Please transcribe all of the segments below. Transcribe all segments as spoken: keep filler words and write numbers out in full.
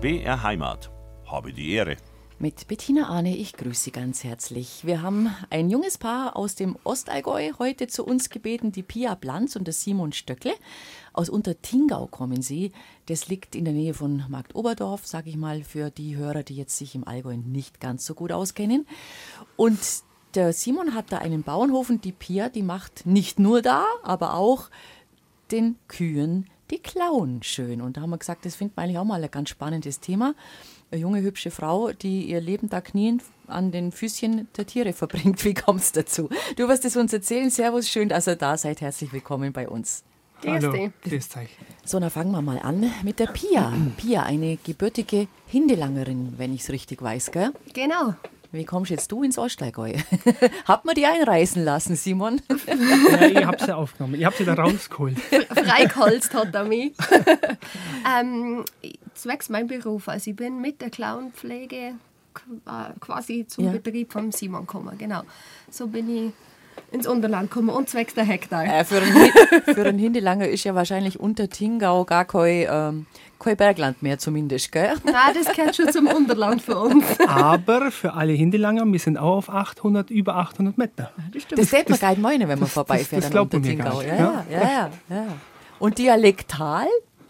B R Heimat. Habe die Ehre. Mit Bettina Arne, ich grüße Sie ganz herzlich. Wir haben ein junges Paar aus dem Ostallgäu heute zu uns gebeten, die Pia Blanz und der Simon Stöckle. Aus Untertingau kommen sie. Das liegt in der Nähe von Marktoberdorf, sage ich mal, für die Hörer, die jetzt sich im Allgäu nicht ganz so gut auskennen. Und der Simon hat da einen Bauernhof und die Pia, die macht nicht nur da, aber auch den Kühen die Klauen schön. Und da haben wir gesagt, das finden wir eigentlich auch mal ein ganz spannendes Thema. Eine junge, hübsche Frau, die ihr Leben da knien an den Füßchen der Tiere verbringt. Wie kommt es dazu? Du wirst es uns erzählen. Servus, schön, dass ihr da seid. Herzlich willkommen bei uns. Hallo, grüß euch. So, dann fangen wir mal an mit der Pia. Pia, eine gebürtige Hindelangerin, wenn ich es richtig weiß, gell? Genau. Wie kommst jetzt du ins Ostallgäu? Hat man die einreisen lassen, Simon? Ja, ich habe sie aufgenommen. Ich habe sie da rausgeholt. Freigeholzt hat er mich. ähm, zwecks mein Beruf. Also ich bin mit der Klauenpflege quasi zum Ja. Betrieb vom Simon gekommen. Genau. So bin ich ins Unterland gekommen und zwecks der Hektar. Äh, für, einen, Hi- für einen Hindelanger ist ja wahrscheinlich Untertingau gar kein, ähm, kein Bergland mehr zumindest, gell? Nein, das gehört schon zum Unterland für uns. Aber für alle Hindelanger, wir sind auch auf achthundert, über achthundert Meter. Das sieht man gar nicht meinen, wenn man vorbeifährt das an glaubt man mir Untertingau. gar Ja, nicht, ja, ja, ja, ja. Und dialektal?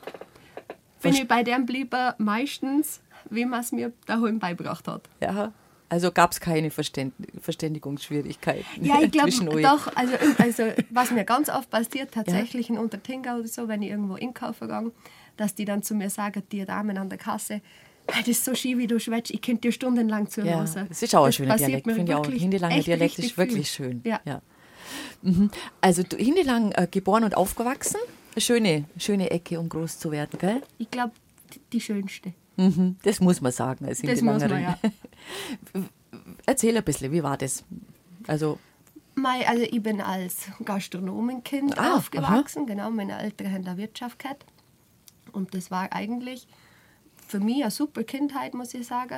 Bin ich bei dem blieben meistens, wie man es mir daheim beigebracht hat. Ja. Also gab es keine Verständ Verständigungsschwierigkeiten Ja, ich zwischen glaube euch? doch. Also, also, was mir ganz oft passiert, tatsächlich in Untertingau oder so, wenn ich irgendwo einkaufen gehe, dass die dann zu mir sagen, die Damen an der Kasse, "Hey, das ist so schön, wie du schwätzt, ich könnte dir stundenlang zuhören." Ja, es ist auch ein Das schöner passiert Dialekt, mir finde ich auch. wirklich Hindelanger echt Dialekt richtig ist wirklich viel. schön. Ja. Ja. Mhm. Also du, Hindelang äh, geboren und aufgewachsen. Eine schöne, schöne Ecke, um groß zu werden, gell? Ich glaube, die, die schönste. Mhm. Das muss man sagen als Das muss man, Hindelangerin. ja. Erzähl ein bisschen, wie war das? Also, Mei, also ich bin als Gastronomenkind Ah, aufgewachsen. Genau, meine Eltern haben da Wirtschaft gehabt. Und das war eigentlich für mich eine super Kindheit, muss ich sagen.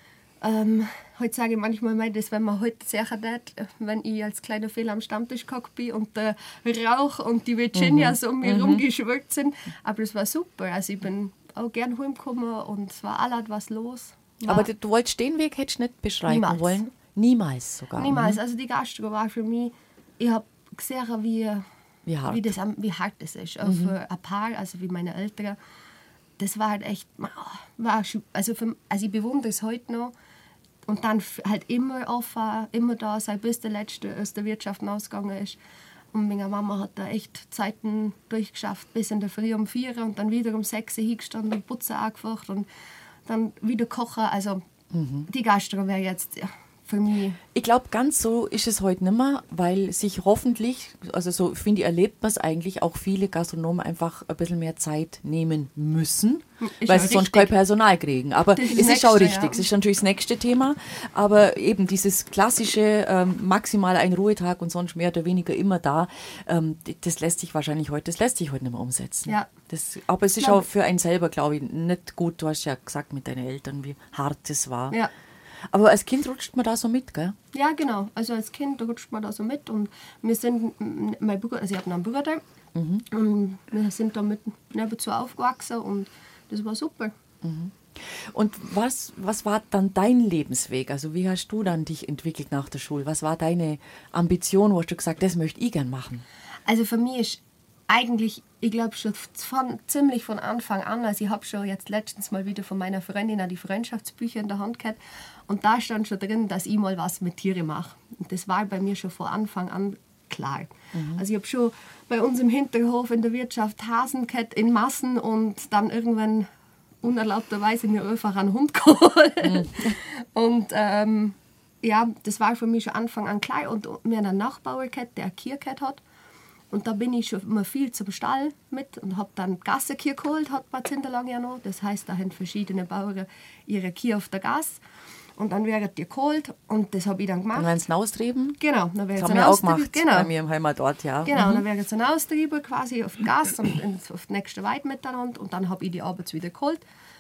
Ähm, heute sage ich manchmal, mei, das wenn man heute sicher nicht, wenn ich als kleiner Fehler am Stammtisch gehockt bin und der Rauch und die Virginias um mich rumgeschwirrt sind. Aber das war super. Also ich bin auch gern heimgekommen und es war alles was los. War aber du, du wolltest den Weg hättest nicht beschreiten Niemals. wollen? Niemals sogar. Niemals. Also die Gastro war für mich, ich habe gesehen, wie, Wie hart. wie, das, am- wie hart das ist. Auch für ein Paar, also wie meine Eltern. Das war halt echt, oh, war, sch- also, für, also ich bewundere es heute noch. Und dann f- halt immer offen, immer da sein, bis der Letzte aus der Wirtschaft ausgegangen ist. Und meine Mama hat da echt Zeiten durchgeschafft, bis in der Früh um vier und dann wieder um sechs hingestanden und Putzen angefacht und dann wieder kochen. Also die Gastro wäre jetzt ja, für mich. Ich glaube, ganz so ist es heute nicht mehr, weil sich hoffentlich, also so finde ich, erlebt man es eigentlich, auch viele Gastronomen einfach ein bisschen mehr Zeit nehmen müssen, Ist weil auch sie sonst richtig. kein Personal kriegen. Aber Das ist es das ist auch Nächste, richtig, ja. es ist natürlich das nächste Thema, aber eben dieses klassische, ähm, maximal ein Ruhetag und sonst mehr oder weniger immer da, ähm, d- das lässt sich wahrscheinlich heute, das lässt sich heute nicht mehr umsetzen. Ja. Das, aber es ist Glaub- auch für einen selber, glaube ich, nicht gut. Du hast ja gesagt mit deinen Eltern, wie hart es war. Ja. Aber als Kind rutscht man da so mit, gell? Ja, genau. Also als Kind rutscht man da so mit und wir sind, m, mein Bruder, also ich habe noch einen Bruder und wir sind da mit nebenzu aufgewachsen und das war super. Und was, was war dann dein Lebensweg? Also wie hast du dann dich entwickelt nach der Schule? Was war deine Ambition, wo hast du gesagt, das möchte ich gern machen? Also für mich ist eigentlich, ich glaube schon von, ziemlich von Anfang an, also ich habe schon jetzt letztens mal wieder von meiner Freundin auch die Freundschaftsbücher in der Hand gehabt und da stand schon drin, dass ich mal was mit Tieren mache. Und das war bei mir schon von Anfang an klar. Also ich habe schon bei uns im Hinterhof in der Wirtschaft Hasen gehabt in Massen und dann irgendwann unerlaubterweise mir einfach einen Hund geholt. Und ähm, ja, das war für mich schon Anfang an klar. Und mir einen Nachbauer gehabt, der eine Kühe gehabt hat. Und da bin ich schon immer viel zum Stall mit und habe dann Gassenkühe geholt, hat man hinterlang ja noch. Das heißt, da haben verschiedene Bauern ihre Kühe auf der Gas. Und dann werden die geholt und das habe ich dann gemacht. Und wenn es austrieben? Genau, dann Das werden haben sie wir auch austrieben. gemacht Genau. bei mir im Heimatort, ja. Genau, dann werden sie austrieben quasi auf den Gas und ins, auf die nächste Weide miteinander und dann habe ich die abends wieder geholt.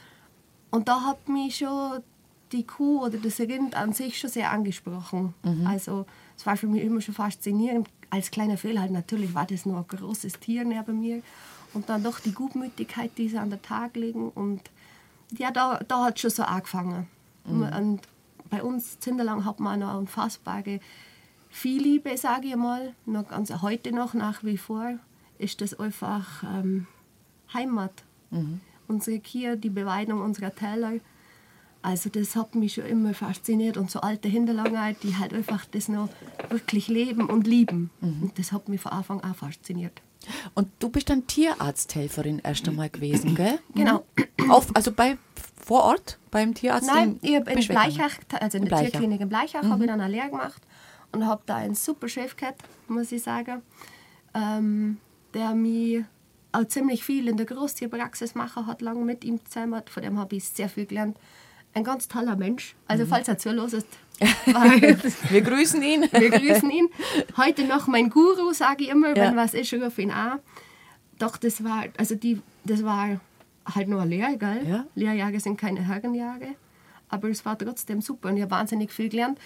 Und da hat mich schon die Kuh oder das Rind an sich schon sehr angesprochen. Also es war für mich immer schon faszinierend. Als kleiner Fehler halt natürlich war das nur ein großes Tier neben mir. Und dann doch die Gutmütigkeit, die sie an den Tag legen. Und Ja, da, da hat es schon so angefangen. Mhm. Und bei uns Zinderlang hat man noch unfassbare viel Liebe, sage ich mal. Noch ganz, heute noch nach wie vor ist das einfach ähm, Heimat. Mhm. Unsere Kirche, die Beweidung unserer Täler. Also das hat mich schon immer fasziniert. Und so alte Hinterlanger, die halt einfach das noch wirklich leben und lieben. Mhm. Und das hat mich von Anfang an fasziniert. Und du bist dann Tierarzthelferin erst einmal gewesen, gell? Genau. Auf, also bei, vor Ort beim Tierarzt? Nein, ich habe in Bleichach, also in, in der Bleichach. Tierklinik in Bleichach, Mhm. habe ich dann eine Lehre gemacht und habe da einen super Chef gehabt, muss ich sagen, ähm, der mich auch ziemlich viel in der Großtierpraxis machen hat, lange mit ihm zusammen. Von dem habe ich sehr viel gelernt. Ein ganz toller Mensch. Also mhm. falls er zuhört, wir grüßen ihn. Wir grüßen ihn. Heute noch mein Guru, sage ich immer, Ja. wenn was ist, ruf ihn an. Doch das war, also die, das war halt nur eine Lehre, gell? Ja. Lehrjahre sind keine Herrenjahre. Aber es war trotzdem super und ich habe wahnsinnig viel gelernt.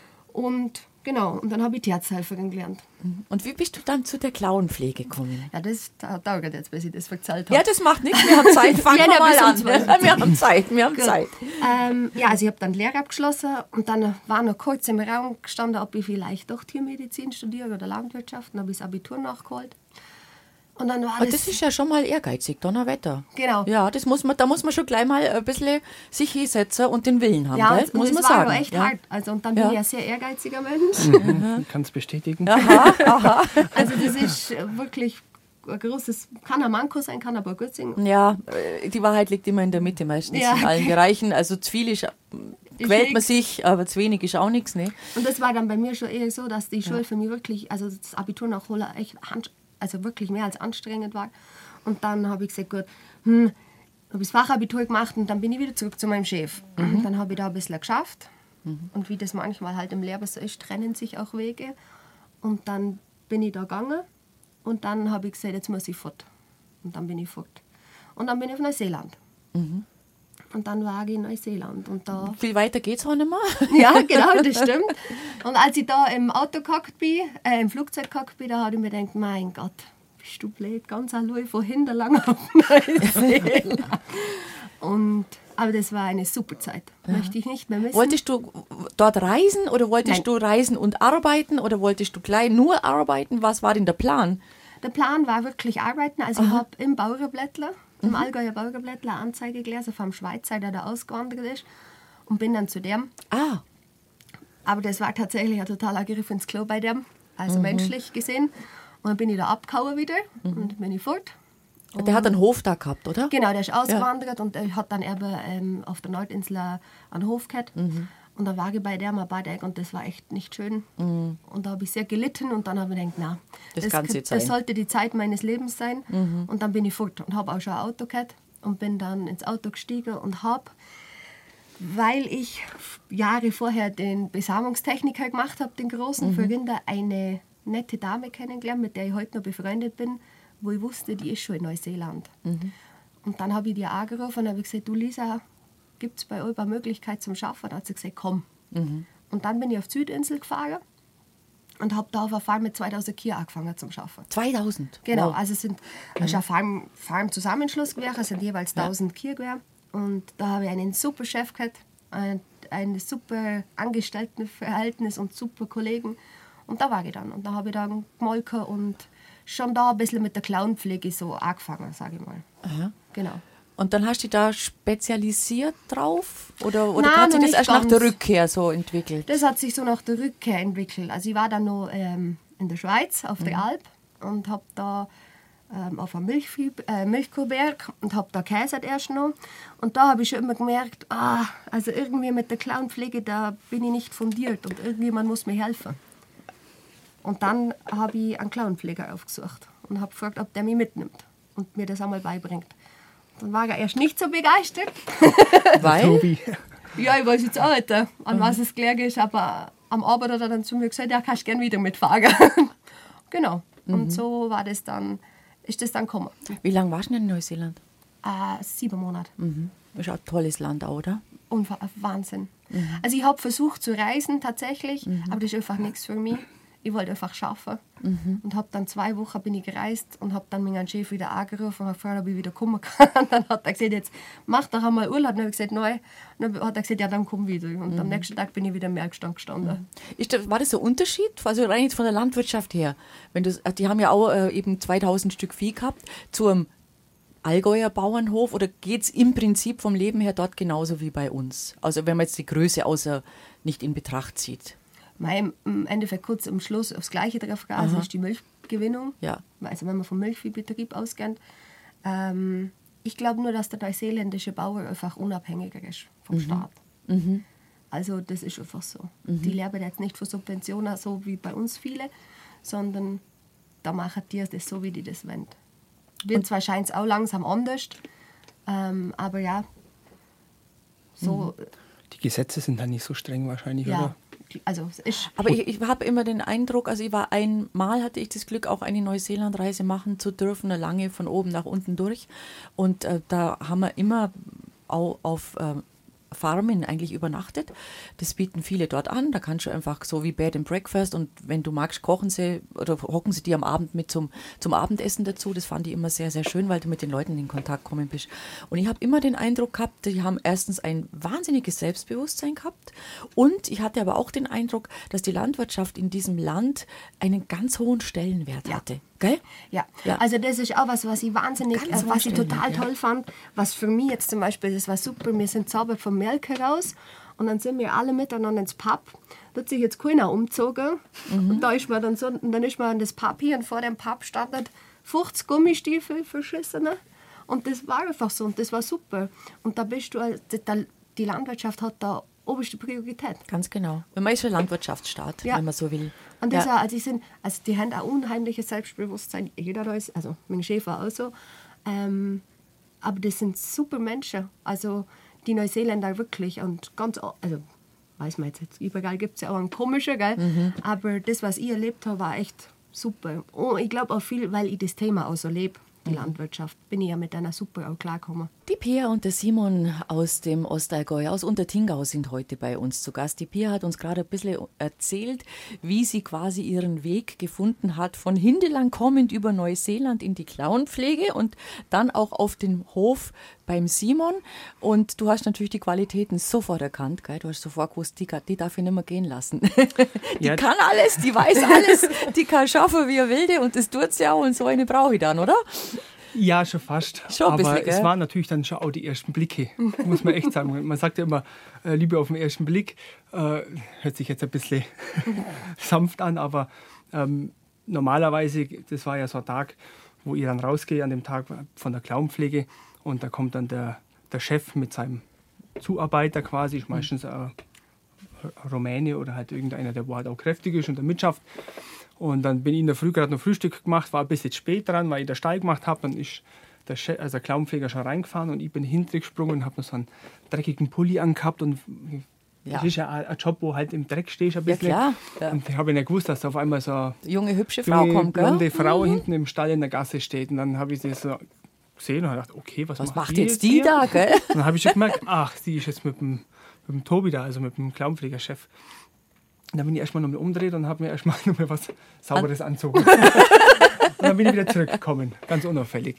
Und genau, und dann habe ich Tierarzthelferin gelernt. Und wie bist du dann zu der Klauenpflege gekommen? Ja, das dauert jetzt, bis ich das erzählt habe. Ja, das macht nichts, wir haben Zeit, fangen Ja, wir na, mal bis um an. zwölf. Wir haben Zeit, wir haben Gut. Zeit. Ähm, ja, also ich habe dann die Lehre abgeschlossen und dann war noch kurz im Raum gestanden, ob ich vielleicht doch Tiermedizin studiere oder Landwirtschaft. Dann habe ich das Abitur nachgeholt. Und dann war Aber das... das ist ja schon mal ehrgeizig, Donnerwetter. Genau. Ja, das muss man, da muss man schon gleich mal ein bisschen sich hinsetzen und den Willen haben, Ja, gell? und muss das man war sagen. aber echt ja. hart. Also, und dann Ja. bin ich ein sehr ehrgeiziger Mensch. Ich kann es bestätigen. Aha, aha. Also das ist wirklich ein großes, kann ein Manko sein, kann aber gut sein. Ja, äh, die Wahrheit liegt immer in der Mitte meistens Ja. in allen Bereichen. Also zu viel ist, quält man sich, aber zu wenig ist auch nichts. Ne? Und das war dann bei mir schon eher so, dass die Schule für mich wirklich, also das Abitur nachholen echt, hand- also wirklich mehr als anstrengend war. Und dann habe ich gesagt, gut, hm, habe ich das Fachabitur gemacht und dann bin ich wieder zurück zu meinem Chef. Mhm. Dann habe ich da ein bisschen geschafft. Mhm. Und wie das manchmal halt im Leben so ist, trennen sich auch Wege. Und dann bin ich da gegangen und dann habe ich gesagt, jetzt muss ich fort. Und dann bin ich fort. Und dann bin ich auf Neuseeland. Mhm. Und dann war ich in Neuseeland. Und da Viel weiter geht's auch nicht mehr. ja, genau, das stimmt. Und als ich da im Auto gehockt bin, äh, im Flugzeug gehockt bin, da habe ich mir gedacht, mein Gott, bist du blöd, ganz allein von Hinterlang auf Neuseeland. Und, aber das war eine super Zeit, möchte ich nicht mehr missen. Wolltest du dort reisen oder wolltest Nein. du reisen und arbeiten oder wolltest du gleich nur arbeiten? Was war denn der Plan? Der Plan war wirklich arbeiten. Also ich habe im Bauerblättler, im Allgäuer Bauerblättler, eine Anzeige gelesen vom Schweizer, der da ausgewandert ist. Und bin dann zu dem. Ah, Aber das war tatsächlich ein totaler Griff ins Klo bei dem, also menschlich gesehen. Und dann bin ich da abgehauen wieder und bin ich fort. der hat einen Hof da gehabt, oder? Genau, der ist ausgewandert und er hat dann eben ähm, auf der Nordinsel einen Hof gehabt. Und da war ich bei dem ein paar Tage und das war echt nicht schön. Und da habe ich sehr gelitten und dann habe ich gedacht, na, Das kann's jetzt sein. das sollte die Zeit meines Lebens sein. Und dann bin ich fort und habe auch schon ein Auto gehabt und bin dann ins Auto gestiegen und habe, weil ich Jahre vorher den Besamungstechniker gemacht habe, den großen, für Rinder, eine nette Dame kennengelernt, mit der ich heute noch befreundet bin, wo ich wusste, die ist schon in Neuseeland. Und dann habe ich die angerufen und habe gesagt, du Lisa, gibt es bei euch eine Möglichkeit zum Schaffen? Dann hat sie gesagt, komm. Und dann bin ich auf die Südinsel gefahren und habe da auf einer Farm mit zweitausend Kühe angefangen zum Schaffen. zweitausend? Genau, Wow. also es sind es ist ein Farm, Farm-Zusammenschluss gewesen, es sind jeweils tausend Kühe gewesen. Und da habe ich einen super Chef gehabt, ein, ein super Angestelltenverhältnis und super Kollegen. Und da war ich dann. Und da habe ich dann gemolken und schon da ein bisschen mit der Klauenpflege so angefangen, sage ich mal. Aha. Genau. Und dann hast du dich da spezialisiert drauf? Oder, oder Nein, hat sich noch das nicht erst nach der ganz. Rückkehr so entwickelt? Das hat sich so nach der Rückkehr entwickelt. Also ich war dann noch ähm, in der Schweiz, auf der Alp und habe da ähm, auf einem Milchvieh, äh, Milchkuhberg und habe da gekäsert erst noch. Und da habe ich schon immer gemerkt, ah, also irgendwie mit der Klauenpflege, da bin ich nicht fundiert und irgendjemand muss mir helfen. Und dann habe ich einen Klauenpfleger aufgesucht und habe gefragt, ob der mich mitnimmt und mir das einmal beibringt. Dann war er erst nicht so begeistert. Weil? Tobi. Ja, ich weiß jetzt auch nicht, an was es gelegen ist, aber am Abend hat er dann zu mir gesagt, ja, kannst gerne wieder mitfahren. Genau. Und so war das dann, ist das dann gekommen. Wie lange warst du denn in Neuseeland? Äh, sieben Monate. Mhm. Das ist auch ein tolles Land, oder? Unver Wahnsinn. Also ich habe versucht zu reisen tatsächlich, aber das ist einfach nichts für mich. Ich ich wollte einfach schaffen. Mhm. Und habe dann zwei Wochen bin ich gereist und habe dann meinen Chef wieder angerufen und habe gefragt, ob ich wieder kommen kann. Und dann hat er gesagt, jetzt mach doch einmal Urlaub. Und dann habe ich gesagt, nein. Und dann hat er gesagt, ja, dann komm wieder. Und mhm. am nächsten Tag bin ich wieder im Merkstand gestanden. Mhm. Ist das, war das ein Unterschied? Also rein jetzt von der Landwirtschaft her. Wenn du, die haben ja auch äh, eben zweitausend Stück Vieh gehabt, zum Allgäuer Bauernhof, oder geht es im Prinzip vom Leben her dort genauso wie bei uns? Also wenn man jetzt die Größe außer nicht in Betracht zieht. Mein, im Endeffekt kurz am Schluss aufs Gleiche drauf gehen, also ist die Milchgewinnung. Ja. Also wenn man vom Milchviehbetrieb ausgeht. Ähm, ich glaube nur, dass der neuseeländische Bauer einfach unabhängiger ist vom mhm. Staat. Mhm. Also das ist einfach so. Mhm. Die leben jetzt nicht von Subventionen, so wie bei uns viele, sondern da machen die das so, wie die das wollen. Wird zwar scheint es auch langsam anders, ähm, aber ja, so... Die Gesetze sind dann nicht so streng wahrscheinlich, ja, oder? Also es ist... Aber ich, ich habe immer den Eindruck, also ich war einmal, hatte ich das Glück, auch eine Neuseeland-Reise machen zu dürfen, eine lange von oben nach unten durch. Und äh, da haben wir immer auch auf... Äh, Farmen eigentlich übernachtet. Das bieten viele dort an. Da kannst du einfach so wie Bed and Breakfast, und wenn du magst, kochen sie oder hocken sie dir am Abend mit zum, zum Abendessen dazu. Das fand ich immer sehr, sehr schön, weil du mit den Leuten in Kontakt kommen bist. Und ich habe immer den Eindruck gehabt, die haben erstens ein wahnsinniges Selbstbewusstsein gehabt, und ich hatte aber auch den Eindruck, dass die Landwirtschaft in diesem Land einen ganz hohen Stellenwert ja. hatte. Gell? Ja. Ja, also das ist auch was, was ich wahnsinnig, Ganz äh, was ich total ja. toll fand. Was für mich jetzt zum Beispiel, das war super, wir sind sauber vom Melk heraus und dann sind wir alle miteinander ins Pub. Da hat sich jetzt keiner umgezogen. Mhm. Und da ist man dann so, und dann ist man an das Pub hier, und vor dem Pub standen fünfzig Gummistiefel verschissene. Und das war einfach so, und das war super. Und da bist du, die Landwirtschaft hat da oberste Priorität. Ganz genau. Man ist ein Landwirtschaftsstaat, ja. wenn man so will. Und das ja. auch, also, die sind, also die haben auch unheimliches Selbstbewusstsein. Jeder da ist, also mein Chef war auch so. Ähm, aber das sind super Menschen. Also die Neuseeländer wirklich. Und ganz, also weiß man jetzt, jetzt überall gibt es ja auch einen komischen, gell? Mhm. Aber das, was ich erlebt habe, war echt super. Und ich glaube auch viel, weil ich das Thema auch so lebe. Die Landwirtschaft, bin ich ja mit einer super auch klargekommen. Die Pia und der Simon aus dem Ostallgäu, aus Untertingau, sind heute bei uns zu Gast. Die Pia hat uns gerade ein bisschen erzählt, wie sie quasi ihren Weg gefunden hat, von Hindelang kommend über Neuseeland in die Klauenpflege und dann auch auf den Hof beim Simon. Und du hast natürlich die Qualitäten sofort erkannt, gell? Du hast sofort gewusst, die, die darf ich nicht mehr gehen lassen. Die ja. kann alles, die weiß alles, die kann schaffen wie er will, und das tut sie auch, und so eine brauche ich dann, oder? Ja, schon fast. Schon ein aber bisschen, es waren natürlich dann schon auch die ersten Blicke, muss man echt sagen. Man sagt ja immer, äh, Liebe auf den ersten Blick. Äh, hört sich jetzt ein bisschen sanft an, aber ähm, normalerweise, das war ja so ein Tag, wo ich dann rausgehe an dem Tag von der Klauenpflege, und da kommt dann der, der Chef mit seinem Zuarbeiter quasi, ist meistens ein Rumäne oder halt irgendeiner, der halt auch kräftig ist und der mitschafft. Und dann bin ich in der Früh gerade noch Frühstück gemacht, war ein bisschen spät dran, weil ich den Stall gemacht habe. Dann ist der, Chef, also der Klauenpfleger schon reingefahren, und ich bin hintergesprungen und habe noch so einen dreckigen Pulli angehabt. Und ja. das ist ja ein Job, wo halt im Dreck stehst ein bisschen. Ja, klar. Ja. Und ich habe nicht gewusst, dass da auf einmal so eine junge, hübsche Frau junge, kommt, gell? blonde Frau mhm. hinten im Stall in der Gasse steht. Und dann habe ich sie so gesehen und habe gedacht, okay, was, was macht, macht die jetzt die hier? da, gell? Und dann habe ich schon gemerkt, ach, sie ist jetzt mit dem, mit dem Tobi da, also mit dem Klauenpflegerchef. Und dann bin ich erstmal nochmal umgedreht und habe mir erstmal nochmal was Sauberes An- anzogen. Und dann bin ich wieder zurückgekommen, ganz unauffällig.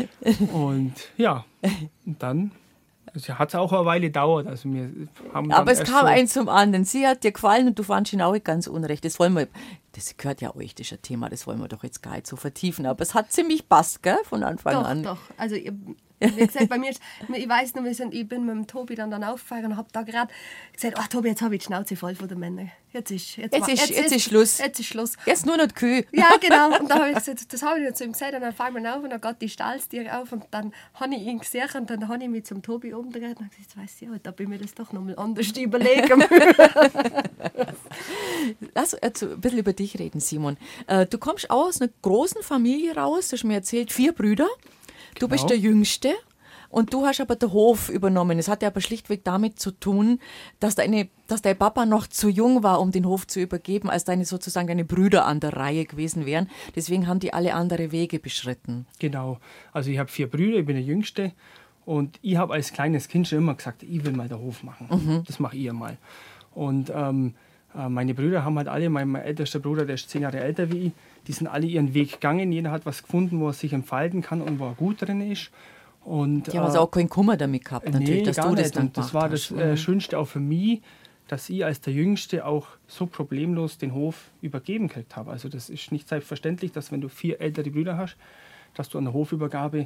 Und ja, und dann also hat es auch eine Weile gedauert. Also wir haben Aber es kam so eins zum anderen. Sie hat dir gefallen und du fandest ihn auch ganz unrecht. Das wollen wir, das gehört ja euch, das ist ein Thema, das wollen wir doch jetzt gar nicht so vertiefen. Aber es hat ziemlich passt, gell, von Anfang doch, an. Doch, doch. Also wie gesagt, bei mir, ich weiß noch, wir sind, ich bin mit dem Tobi dann, dann aufgefahren und habe da gerade gesagt, ach Tobi, jetzt habe ich die Schnauze voll von den Männern. Jetzt ist, jetzt, jetzt, ist, jetzt, jetzt ist Schluss. Jetzt ist Schluss. Jetzt nur noch die Kühe. Ja, genau. Und dann habe ich gesagt, das habe ich zu ihm gesagt, und dann fahren wir auf und dann geht die Stallstiere auf und dann habe ich ihn gesehen und dann habe ich mich zum Tobi umgedreht und gesagt, jetzt weiss ich, da bin ich mir das doch noch mal anders überlegen. Lass uns ein bisschen über dich reden, Simon. Du kommst auch aus einer großen Familie raus, du hast mir erzählt, vier Brüder. Du Genau. bist der Jüngste. Und du hast aber den Hof übernommen. Es hat ja aber schlichtweg damit zu tun, dass, deine, dass dein Papa noch zu jung war, um den Hof zu übergeben, als deine sozusagen deine Brüder an der Reihe gewesen wären. Deswegen haben die alle andere Wege beschritten. Genau. Also ich habe vier Brüder, ich bin der Jüngste. Und ich habe als kleines Kind schon immer gesagt, ich will mal den Hof machen. Mhm. Das mache ich mal. Und ähm, äh, meine Brüder haben halt alle, mein, mein ältester Bruder, der ist zehn Jahre älter wie ich, die sind alle ihren Weg gegangen. Jeder hat was gefunden, wo er sich entfalten kann und wo er gut drin ist. Und, die haben also auch keinen Kummer damit gehabt, natürlich, nee, dass gar du das nicht. dann Und das war das äh, Schönste auch für mich, dass ich als der Jüngste auch so problemlos den Hof übergeben gekriegt habe. Also das ist nicht selbstverständlich, dass wenn du vier ältere Brüder hast, dass du an der Hofübergabe, äh,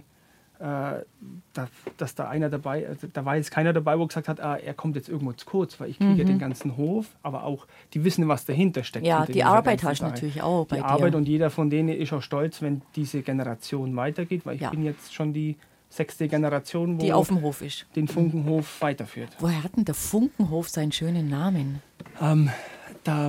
da, dass da einer dabei, also da war jetzt keiner dabei, wo gesagt hat, ah, er kommt jetzt irgendwo zu kurz, weil ich kriege mhm. den ganzen Hof, aber auch, die wissen, was dahinter steckt. Ja, die Arbeit hast du natürlich auch bei die dir. Arbeit, und jeder von denen ist auch stolz, wenn diese Generation weitergeht, weil ich ja. bin jetzt schon die sechste Generation, wo die auf dem Hof ist. Den Funkenhof weiterführt. Woher hat denn der Funkenhof seinen schönen Namen? Ähm, da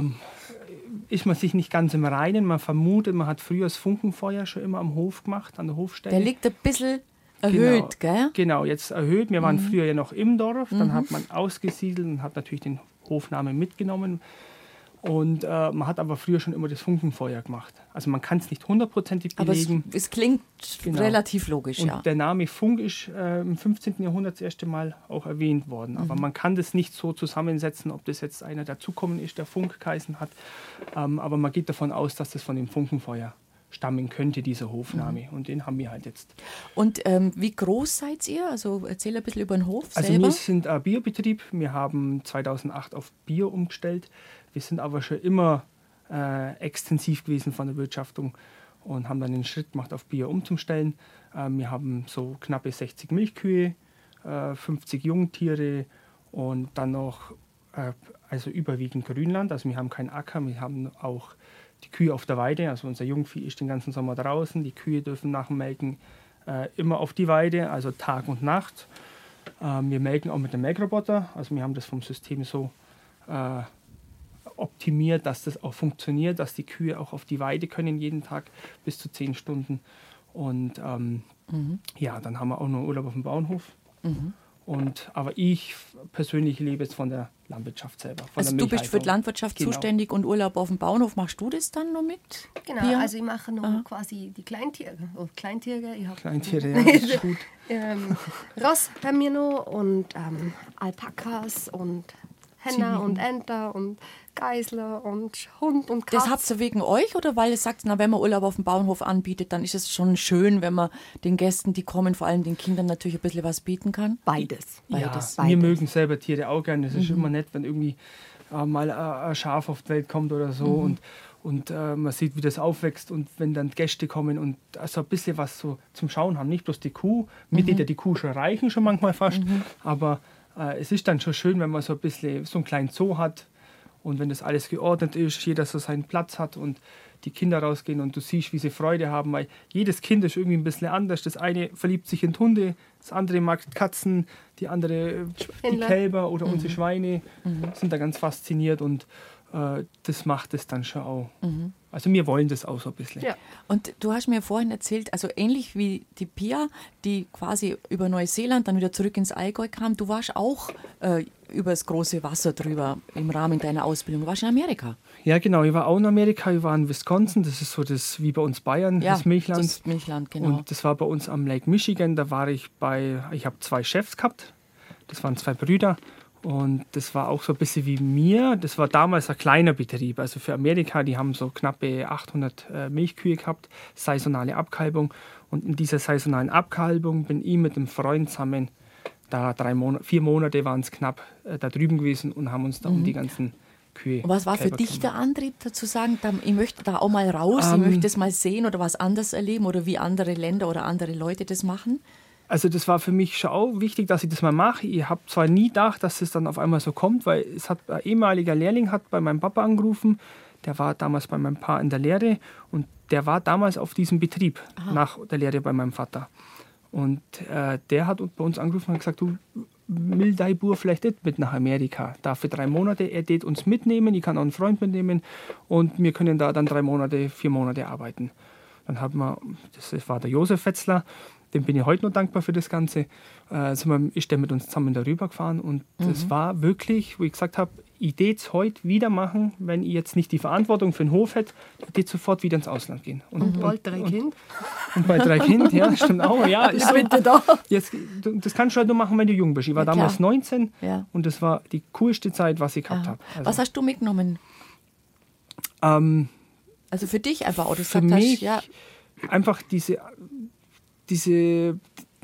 ist man sich nicht ganz im Reinen. Man vermutet, man hat früher das Funkenfeuer schon immer am Hof gemacht, an der Hofstelle. Der liegt ein bisschen erhöht, genau, gell? Genau, jetzt erhöht. Wir waren mhm. früher ja noch im Dorf, dann mhm. hat man ausgesiedelt und hat natürlich den Hofnamen mitgenommen. Und äh, man hat aber früher schon immer das Funkenfeuer gemacht. Also man kann es nicht hundertprozentig belegen. Aber es, es klingt genau. relativ logisch, und ja. Der Name Funk ist äh, im fünfzehnten Jahrhundert das erste Mal auch erwähnt worden. Mhm. Aber man kann das nicht so zusammensetzen, ob das jetzt einer dazukommen ist, der Funk geheißen hat. Ähm, aber man geht davon aus, dass das von dem Funkenfeuer stammen könnte, dieser Hofname. Mhm. Und den haben wir halt jetzt. Und ähm, wie groß seid ihr? Also erzähl ein bisschen über den Hof also selber. Wir sind ein Biobetrieb. Wir haben zweitausendacht auf Bio umgestellt. Wir sind aber schon immer äh, extensiv gewesen von der Bewirtschaftung und haben dann den Schritt gemacht, auf Bio umzustellen. Äh, wir haben so knappe sechzig Milchkühe, äh, fünfzig Jungtiere und dann noch äh, also überwiegend Grünland. Also wir haben keinen Acker, wir haben auch die Kühe auf der Weide. Also unser Jungvieh ist den ganzen Sommer draußen. Die Kühe dürfen nach dem Melken äh, immer auf die Weide, also Tag und Nacht. Äh, wir melken auch mit dem Melkroboter. Also wir haben das vom System so äh, optimiert, dass das auch funktioniert, dass die Kühe auch auf die Weide können jeden Tag bis zu zehn Stunden. Und ähm, mhm. ja, dann haben wir auch noch Urlaub auf dem Bauernhof. Mhm. Und, aber ich persönlich lebe jetzt von der Landwirtschaft selber. Von also der du bist für die Landwirtschaft genau. zuständig und Urlaub auf dem Bauernhof, machst du das dann noch mit? Genau, Pia? also ich mache noch Aha. quasi die Kleintiere. Oh, Kleintiere, ich hab Kleintiere, ja, das ist gut. ähm, Ross haben wir noch und ähm, Alpakas und Henner und Enter und Geisler und Hund und Katz. Das habt ihr wegen euch oder weil ihr sagt, na, wenn man Urlaub auf dem Bauernhof anbietet, dann ist es schon schön, wenn man den Gästen, die kommen, vor allem den Kindern natürlich ein bisschen was bieten kann? Beides. Beides. Ja, Beides. Wir mögen selber Tiere auch gerne. Es ist Mhm. immer nett, wenn irgendwie äh, mal ein Schaf auf die Welt kommt oder so mhm. und, und äh, man sieht, wie das aufwächst und wenn dann Gäste kommen und also ein bisschen was so zum Schauen haben. Nicht bloß die Kuh, mir mhm. die Kuh schon reichen, schon manchmal fast, mhm. aber äh, es ist dann schon schön, wenn man so ein bisschen so einen kleinen Zoo hat. Und wenn das alles geordnet ist, jeder so seinen Platz hat und die Kinder rausgehen und du siehst, wie sie Freude haben, weil jedes Kind ist irgendwie ein bisschen anders. Das eine verliebt sich in Hunde, das andere mag Katzen, die andere die Kälber oder mhm. unsere Schweine mhm. sind da ganz fasziniert und äh, das macht es dann schon auch. Mhm. Also wir wollen das auch so ein bisschen. Ja. Und du hast mir vorhin erzählt, also ähnlich wie die Pia, die quasi über Neuseeland dann wieder zurück ins Allgäu kam, du warst auch äh, über das große Wasser drüber im Rahmen deiner Ausbildung. Du warst in Amerika. Ja, genau. Ich war auch in Amerika. Ich war in Wisconsin. Das ist so das wie bei uns Bayern, ja, das Milchland. Das Milchland, genau. Und das war bei uns am Lake Michigan. Da war ich bei, ich habe zwei Chefs gehabt. Das waren zwei Brüder. Und das war auch so ein bisschen wie mir. Das war damals ein kleiner Betrieb. Also für Amerika, die haben so knappe achthundert äh, Milchkühe gehabt, saisonale Abkalbung. Und in dieser saisonalen Abkalbung bin ich mit einem Freund zusammen, da drei Monate, vier Monate waren es knapp, äh, da drüben gewesen und haben uns da mhm. um die ganzen Kühe. Und was war für dich der Antrieb, dazu sagen, ich möchte da auch mal raus, ähm, ich möchte das mal sehen oder was anders erleben oder wie andere Länder oder andere Leute das machen? Also das war für mich schon auch wichtig, dass ich das mal mache. Ich habe zwar nie gedacht, dass es dann auf einmal so kommt, weil es hat ein ehemaliger Lehrling hat bei meinem Papa angerufen, der war damals bei meinem Pa in der Lehre und der war damals auf diesem Betrieb Aha. nach der Lehre bei meinem Vater. Und äh, der hat bei uns angerufen und gesagt, du will dein Bub vielleicht nicht mit nach Amerika. Da für drei Monate, er wird uns mitnehmen, ich kann auch einen Freund mitnehmen und wir können da dann drei Monate, vier Monate arbeiten. Dann haben wir, das war der Josef Fetzler, dem bin ich heute noch dankbar für das Ganze. Also ist der mit uns zusammen darüber gefahren und mhm. das war wirklich, wo ich gesagt habe, ich würde es heute wieder machen, wenn ich jetzt nicht die Verantwortung für den Hof hätte, ich würde sofort wieder ins Ausland gehen. Und, und bald drei Kinder. Und bei drei Kindern, ja, stimmt auch. Ja, ist bitte da. Jetzt, das kannst du halt nur machen, wenn du jung bist. Ich war ja, damals neunzehn ja. und das war die coolste Zeit, was ich gehabt habe. Also was hast du mitgenommen Ähm, Also für dich einfach auch, du für gesagt mich hast, ja, einfach diese, diese,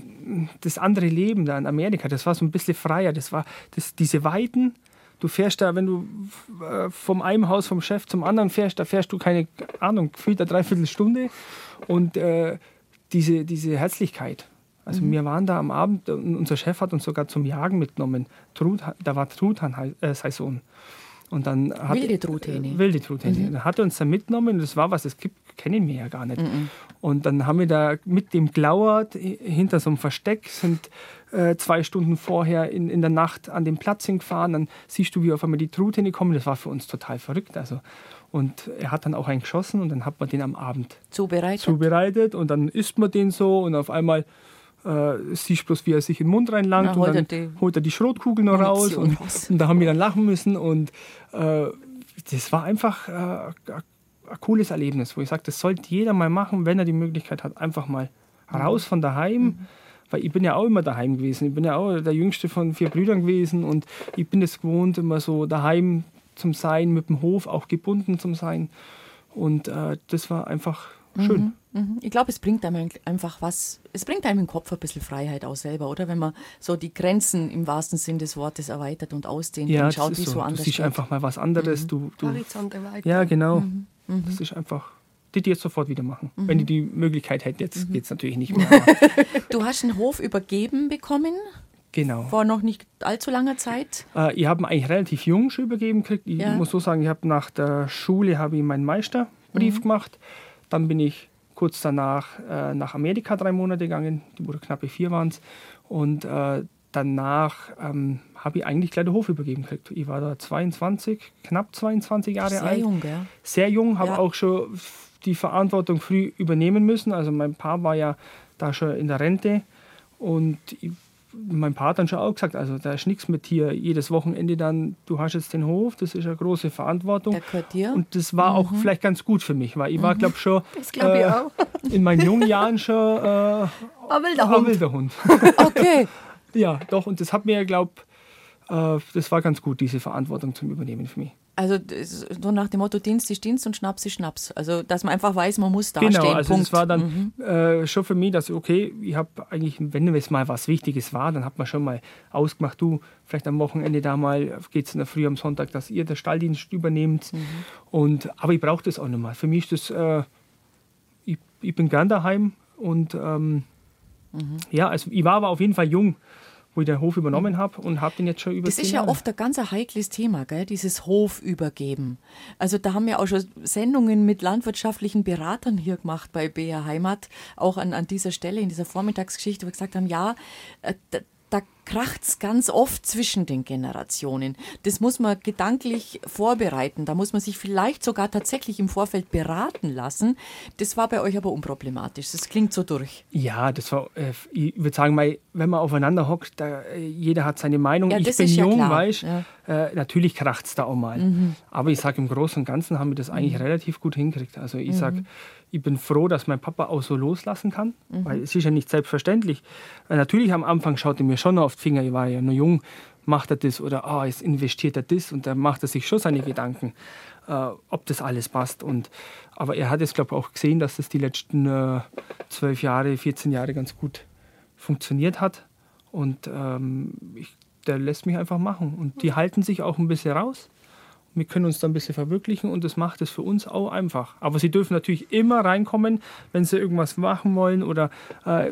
das andere Leben da in Amerika, das war so ein bisschen freier. Das war das, diese Weiten. Du fährst da, wenn du äh, vom einen Haus vom Chef zum anderen fährst, da fährst du keine Ahnung, gefühlt eine Dreiviertelstunde. Und äh, diese, diese Herzlichkeit. Also mhm. wir waren da am Abend, und unser Chef hat uns sogar zum Jagen mitgenommen. Trut, da war Truthahn-Saison. Und dann hat, wilde Truthähne. Wilde Truthähne. Mhm. Dann hat er uns da mitgenommen, das war was, das gibt, kennen wir ja gar nicht. Mhm. Und dann haben wir da mit dem gelauert, hinter so einem Versteck, sind äh, zwei Stunden vorher in, in der Nacht an den Platz hingefahren. Dann siehst du, wie auf einmal die Truthähne kommen. Das war für uns total verrückt. Also. Und er hat dann auch einen geschossen und dann hat man den am Abend zubereitet. zubereitet. Und dann isst man den so und auf einmal äh, siehst du bloß, wie er sich in den Mund reinlangt. Na, und dann die holt er die Schrotkugel noch raus. Und, und da haben wir dann lachen müssen. Und äh, das war einfach äh, ein cooles Erlebnis, wo ich sage, das sollte jeder mal machen, wenn er die Möglichkeit hat. Einfach mal mhm. raus von daheim. Mhm. Weil ich bin ja auch immer daheim gewesen. Ich bin ja auch der jüngste von vier Brüdern gewesen. Und ich bin es gewohnt, immer so daheim zum Sein, mit dem Hof auch gebunden zum Sein. Und äh, das war einfach schön. Mhm, mhm. Ich glaube, es bringt einem einfach was, es bringt einem im Kopf ein bisschen Freiheit auch selber, oder? Wenn man so die Grenzen im wahrsten Sinn des Wortes erweitert und ausdehnt ja, und schaut, wie so. so anders Du siehst geht. einfach mal was anderes. Mhm. Du, du, Horizont erweitern. ja, genau. Mhm. Mhm. Das ist einfach, die die jetzt sofort wieder machen. Mhm. Wenn die die Möglichkeit hätten, jetzt mhm. geht es natürlich nicht mehr. Du hast einen Hof übergeben bekommen? Genau. Vor noch nicht allzu langer Zeit? Äh, ich habe ihn eigentlich relativ jung schon übergeben gekriegt. Ich ja. muss so sagen, ich habe nach der Schule habe ich meinen Meisterbrief mhm. gemacht. Dann bin ich kurz danach äh, nach Amerika drei Monate gegangen. Die wurde knappe vier waren es. Und äh, danach ähm, habe ich eigentlich gleich den Hof übergeben gekriegt. Ich war da zweiundzwanzig, knapp zweiundzwanzig Jahre Sehr alt. Sehr jung, ja. Sehr jung, habe ja. auch schon die Verantwortung früh übernehmen müssen. Also mein Papa war ja da schon in der Rente. Und ich, mein Papa hat dann schon auch gesagt, also da ist nichts mit hier jedes Wochenende dann, du hast jetzt den Hof, das ist eine große Verantwortung. Der gehört dir. Und das war mhm. auch vielleicht ganz gut für mich, weil ich war, glaube schon glaub ich äh, auch. in meinen jungen Jahren schon äh, ein wilder Hund. wilder Hund. Okay. Ja, doch, und das hat mir, glaube äh, das war ganz gut, diese Verantwortung zum Übernehmen für mich. Also so nach dem Motto, Dienst ist Dienst und Schnaps ist Schnaps. Also dass man einfach weiß, man muss da genau, stehen. Genau, also Punkt. das war dann mhm. äh, schon für mich, dass okay, ich habe eigentlich, wenn es mal was Wichtiges war, dann hat man schon mal ausgemacht, du, vielleicht am Wochenende da mal, geht es in der Früh am Sonntag, dass ihr den Stalldienst übernehmt. Mhm. Und, aber ich brauche das auch nicht mal. Für mich ist das, äh, ich, ich bin gern daheim und ähm, mhm. ja, also ich war aber auf jeden Fall jung, wo ich den Hof übernommen habe und habe den jetzt schon über Das zehn ist ja Jahre. oft ein ganz heikles Thema, gell? Dieses Hofübergeben. Also da haben wir auch schon Sendungen mit landwirtschaftlichen Beratern hier gemacht bei B R Heimat, auch an, an dieser Stelle in dieser Vormittagsgeschichte, wo wir gesagt haben, ja, äh, da, da kracht es ganz oft zwischen den Generationen. Das muss man gedanklich vorbereiten. Da muss man sich vielleicht sogar tatsächlich im Vorfeld beraten lassen. Das war bei euch aber unproblematisch. Das klingt so durch. Ja, das war, äh, ich würde sagen, wenn man aufeinander hockt, da, äh, jeder hat seine Meinung. Ja, ich bin jung, ja weißt ja. äh, natürlich kracht es da auch mal. Mhm. Aber ich sage, im Großen und Ganzen haben wir das eigentlich mhm. relativ gut hingekriegt. Also ich mhm. sage, ich bin froh, dass mein Papa auch so loslassen kann, mhm. weil es ist ja nicht selbstverständlich. Äh, natürlich am Anfang schaut er mir schon noch auf die Finger, ich war ja noch jung, macht er das oder ah, jetzt investiert er das und dann macht er sich schon seine Gedanken, äh, ob das alles passt. Und, aber er hat jetzt, glaube ich, auch gesehen, dass das die letzten äh, zwölf Jahre, vierzehn Jahre ganz gut funktioniert hat. Und ähm, ich, der lässt mich einfach machen. Und die halten sich auch ein bisschen raus. Wir können uns da ein bisschen verwirklichen und das macht es für uns auch einfach. Aber sie dürfen natürlich immer reinkommen, wenn sie irgendwas machen wollen oder äh,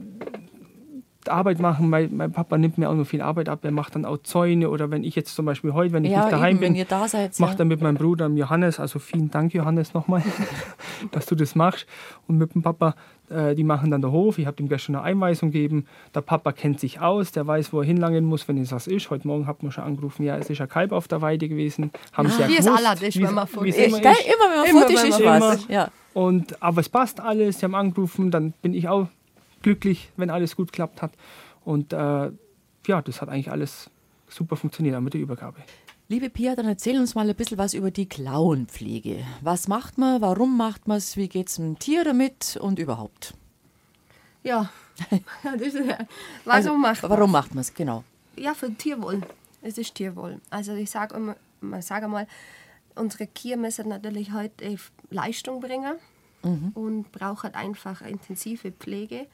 Arbeit machen. Mein, mein Papa nimmt mir auch noch viel Arbeit ab. Er macht dann auch Zäune oder wenn ich jetzt zum Beispiel heute, wenn ich ja, nicht daheim eben, bin, wenn ihr da seid, macht ja. er mit meinem Bruder Johannes, also vielen Dank Johannes nochmal, dass du das machst. Und mit dem Papa, äh, die machen dann den Hof. Ich habe ihm gestern eine Einweisung gegeben. Der Papa kennt sich aus, der weiß, wo er hinlangen muss, wenn es was ist. Heute Morgen hat man schon angerufen, ja, es ist ein Kalb auf der Weide gewesen. Haben sie ja wie es gewusst, aller ist, wenn man vor wie's Tisch immer Geil, ist. immer wenn man Immer, vor Tisch wenn ist, man was. Ja. Und, aber es passt alles, sie haben angerufen, dann bin ich auch glücklich, wenn alles gut geklappt hat. Und äh, ja, das hat eigentlich alles super funktioniert mit der Übergabe. Liebe Pia, dann erzähl uns mal ein bisschen was über die Klauenpflege. Was macht man, warum macht man es, wie geht es dem Tier damit und überhaupt? Ja, das ist, warum also, macht man Warum macht man es, genau. Ja, für Tierwohl. Es ist Tierwohl. Also ich sage immer, man sage mal, unsere Kühe müssen natürlich heute Leistung bringen mhm. und brauchen einfach intensive Pflege.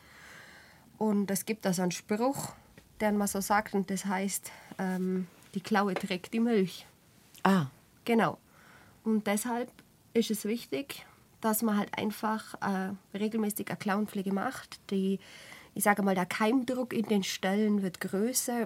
Und es gibt also einen Spruch, den man so sagt, und das heißt, ähm, die Klaue trägt die Milch. Ah. Genau. Und deshalb ist es wichtig, dass man halt einfach äh, regelmäßig eine Klauenpflege macht. Die, ich sage mal, der Keimdruck in den Ställen wird größer.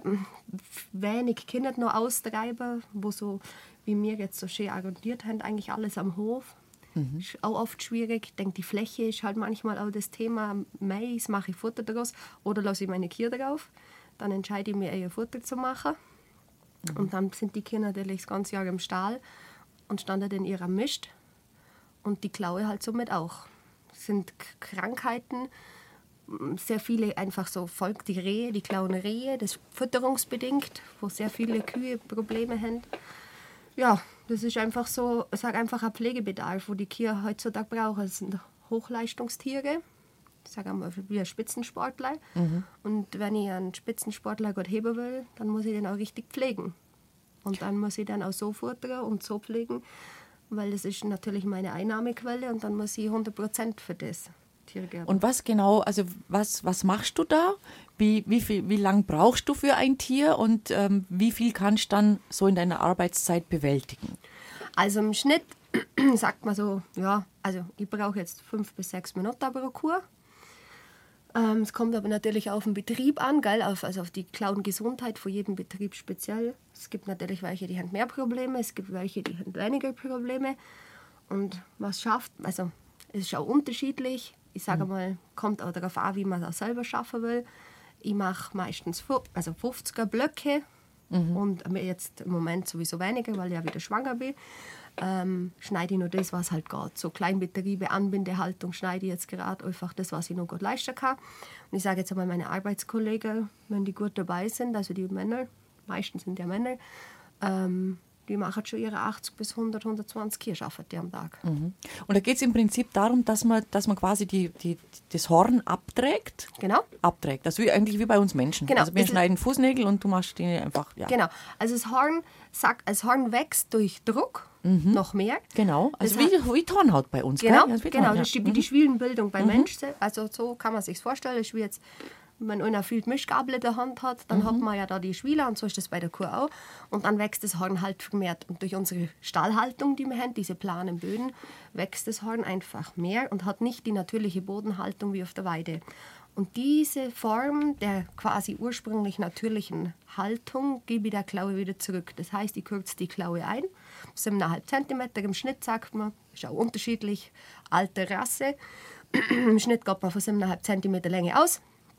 Wenig Kinder noch austreiben, wo so, wie wir jetzt so schön arrondiert haben, eigentlich alles am Hof. Mhm. Ist auch oft schwierig. Ich denke, die Fläche ist halt manchmal auch das Thema. Mais mache ich Futter draus oder lasse ich meine Kühe drauf. Dann entscheide ich mir, ihr Futter zu machen. Mhm. Und dann sind die Kühe natürlich das ganze Jahr im Stall und standen in ihrer Mist. Und die Klaue halt somit auch. Es sind Krankheiten, sehr viele einfach so, folgt die Rehe, die klauen Rehe, das ist fütterungsbedingt, wo sehr viele Kühe Probleme haben. Ja, das ist einfach so, ich sage einfach ein Pflegebedarf, wo die Kühe heutzutage brauchen. Das sind Hochleistungstiere, ich sage einmal wie ein Spitzensportler. Mhm. Und wenn ich einen Spitzensportler gut heben will, dann muss ich den auch richtig pflegen. Und dann muss ich den auch so futtern und so pflegen, weil das ist natürlich meine Einnahmequelle und dann muss ich hundert Prozent für das Tier geben. Und was genau, also was, was machst du da? Wie, wie, viel, wie lang brauchst du für ein Tier und ähm, wie viel kannst du dann so in deiner Arbeitszeit bewältigen? Also im Schnitt sagt man so, ja, also ich brauche jetzt fünf bis sechs Minuten pro Kur. Ähm, es kommt aber natürlich auf den Betrieb an, gell? Auf, also auf die Klauengesundheit von jedem Betrieb speziell. Es gibt natürlich welche, die haben mehr Probleme, es gibt welche, die haben weniger Probleme. Und was schafft, also es ist auch unterschiedlich. Ich sage mal, kommt auch darauf an, wie man das selber schaffen will. Ich mache meistens also fünfziger Blöcke mhm. und jetzt im Moment sowieso weniger, weil ich ja wieder schwanger bin. Ähm, schneide ich nur das, was halt geht. So Kleinbetriebe, Anbindehaltung schneide ich jetzt gerade einfach das, was ich noch gut leisten kann. Und ich sage jetzt einmal, meine Arbeitskollegen, wenn die gut dabei sind, also die Männer, meistens sind ja Männer, ähm, die machen schon ihre achtzig bis hundert, hundertzwanzig Kühe schaffen die am Tag. Mhm. Und da geht es im Prinzip darum, dass man, dass man quasi die, die, das Horn abträgt. Genau. Abträgt. Das ist wie, eigentlich wie bei uns Menschen. Genau. Also wir schneiden Fußnägel und du machst die einfach, ja. Genau. Also das Horn, sagt, das Horn wächst durch Druck mhm. noch mehr. Genau. Also das wie, hat, wie Tornhaut bei uns. Genau, gell? genau. Torn, Das ist ja. wie mhm. die Schwielenbildung beim mhm. Menschen. Also so kann man sich vorstellen. Das ist wie jetzt, wenn einer viel Mischgabel in der Hand hat, dann mhm. hat man ja da die Schwiele und so ist das bei der Kuh auch. Und dann wächst das Horn halt vermehrt. Und durch unsere Stallhaltung, die wir haben, diese planen Böden, wächst das Horn einfach mehr und hat nicht die natürliche Bodenhaltung wie auf der Weide. Und diese Form der quasi ursprünglich natürlichen Haltung gebe ich der Klaue wieder zurück. Das heißt, ich kürze die Klaue ein, siebeneinhalb Zentimeter im Schnitt, sagt man, ist auch unterschiedlich, alte Rasse. Im Schnitt geht man von siebeneinhalb Zentimeter Länge aus.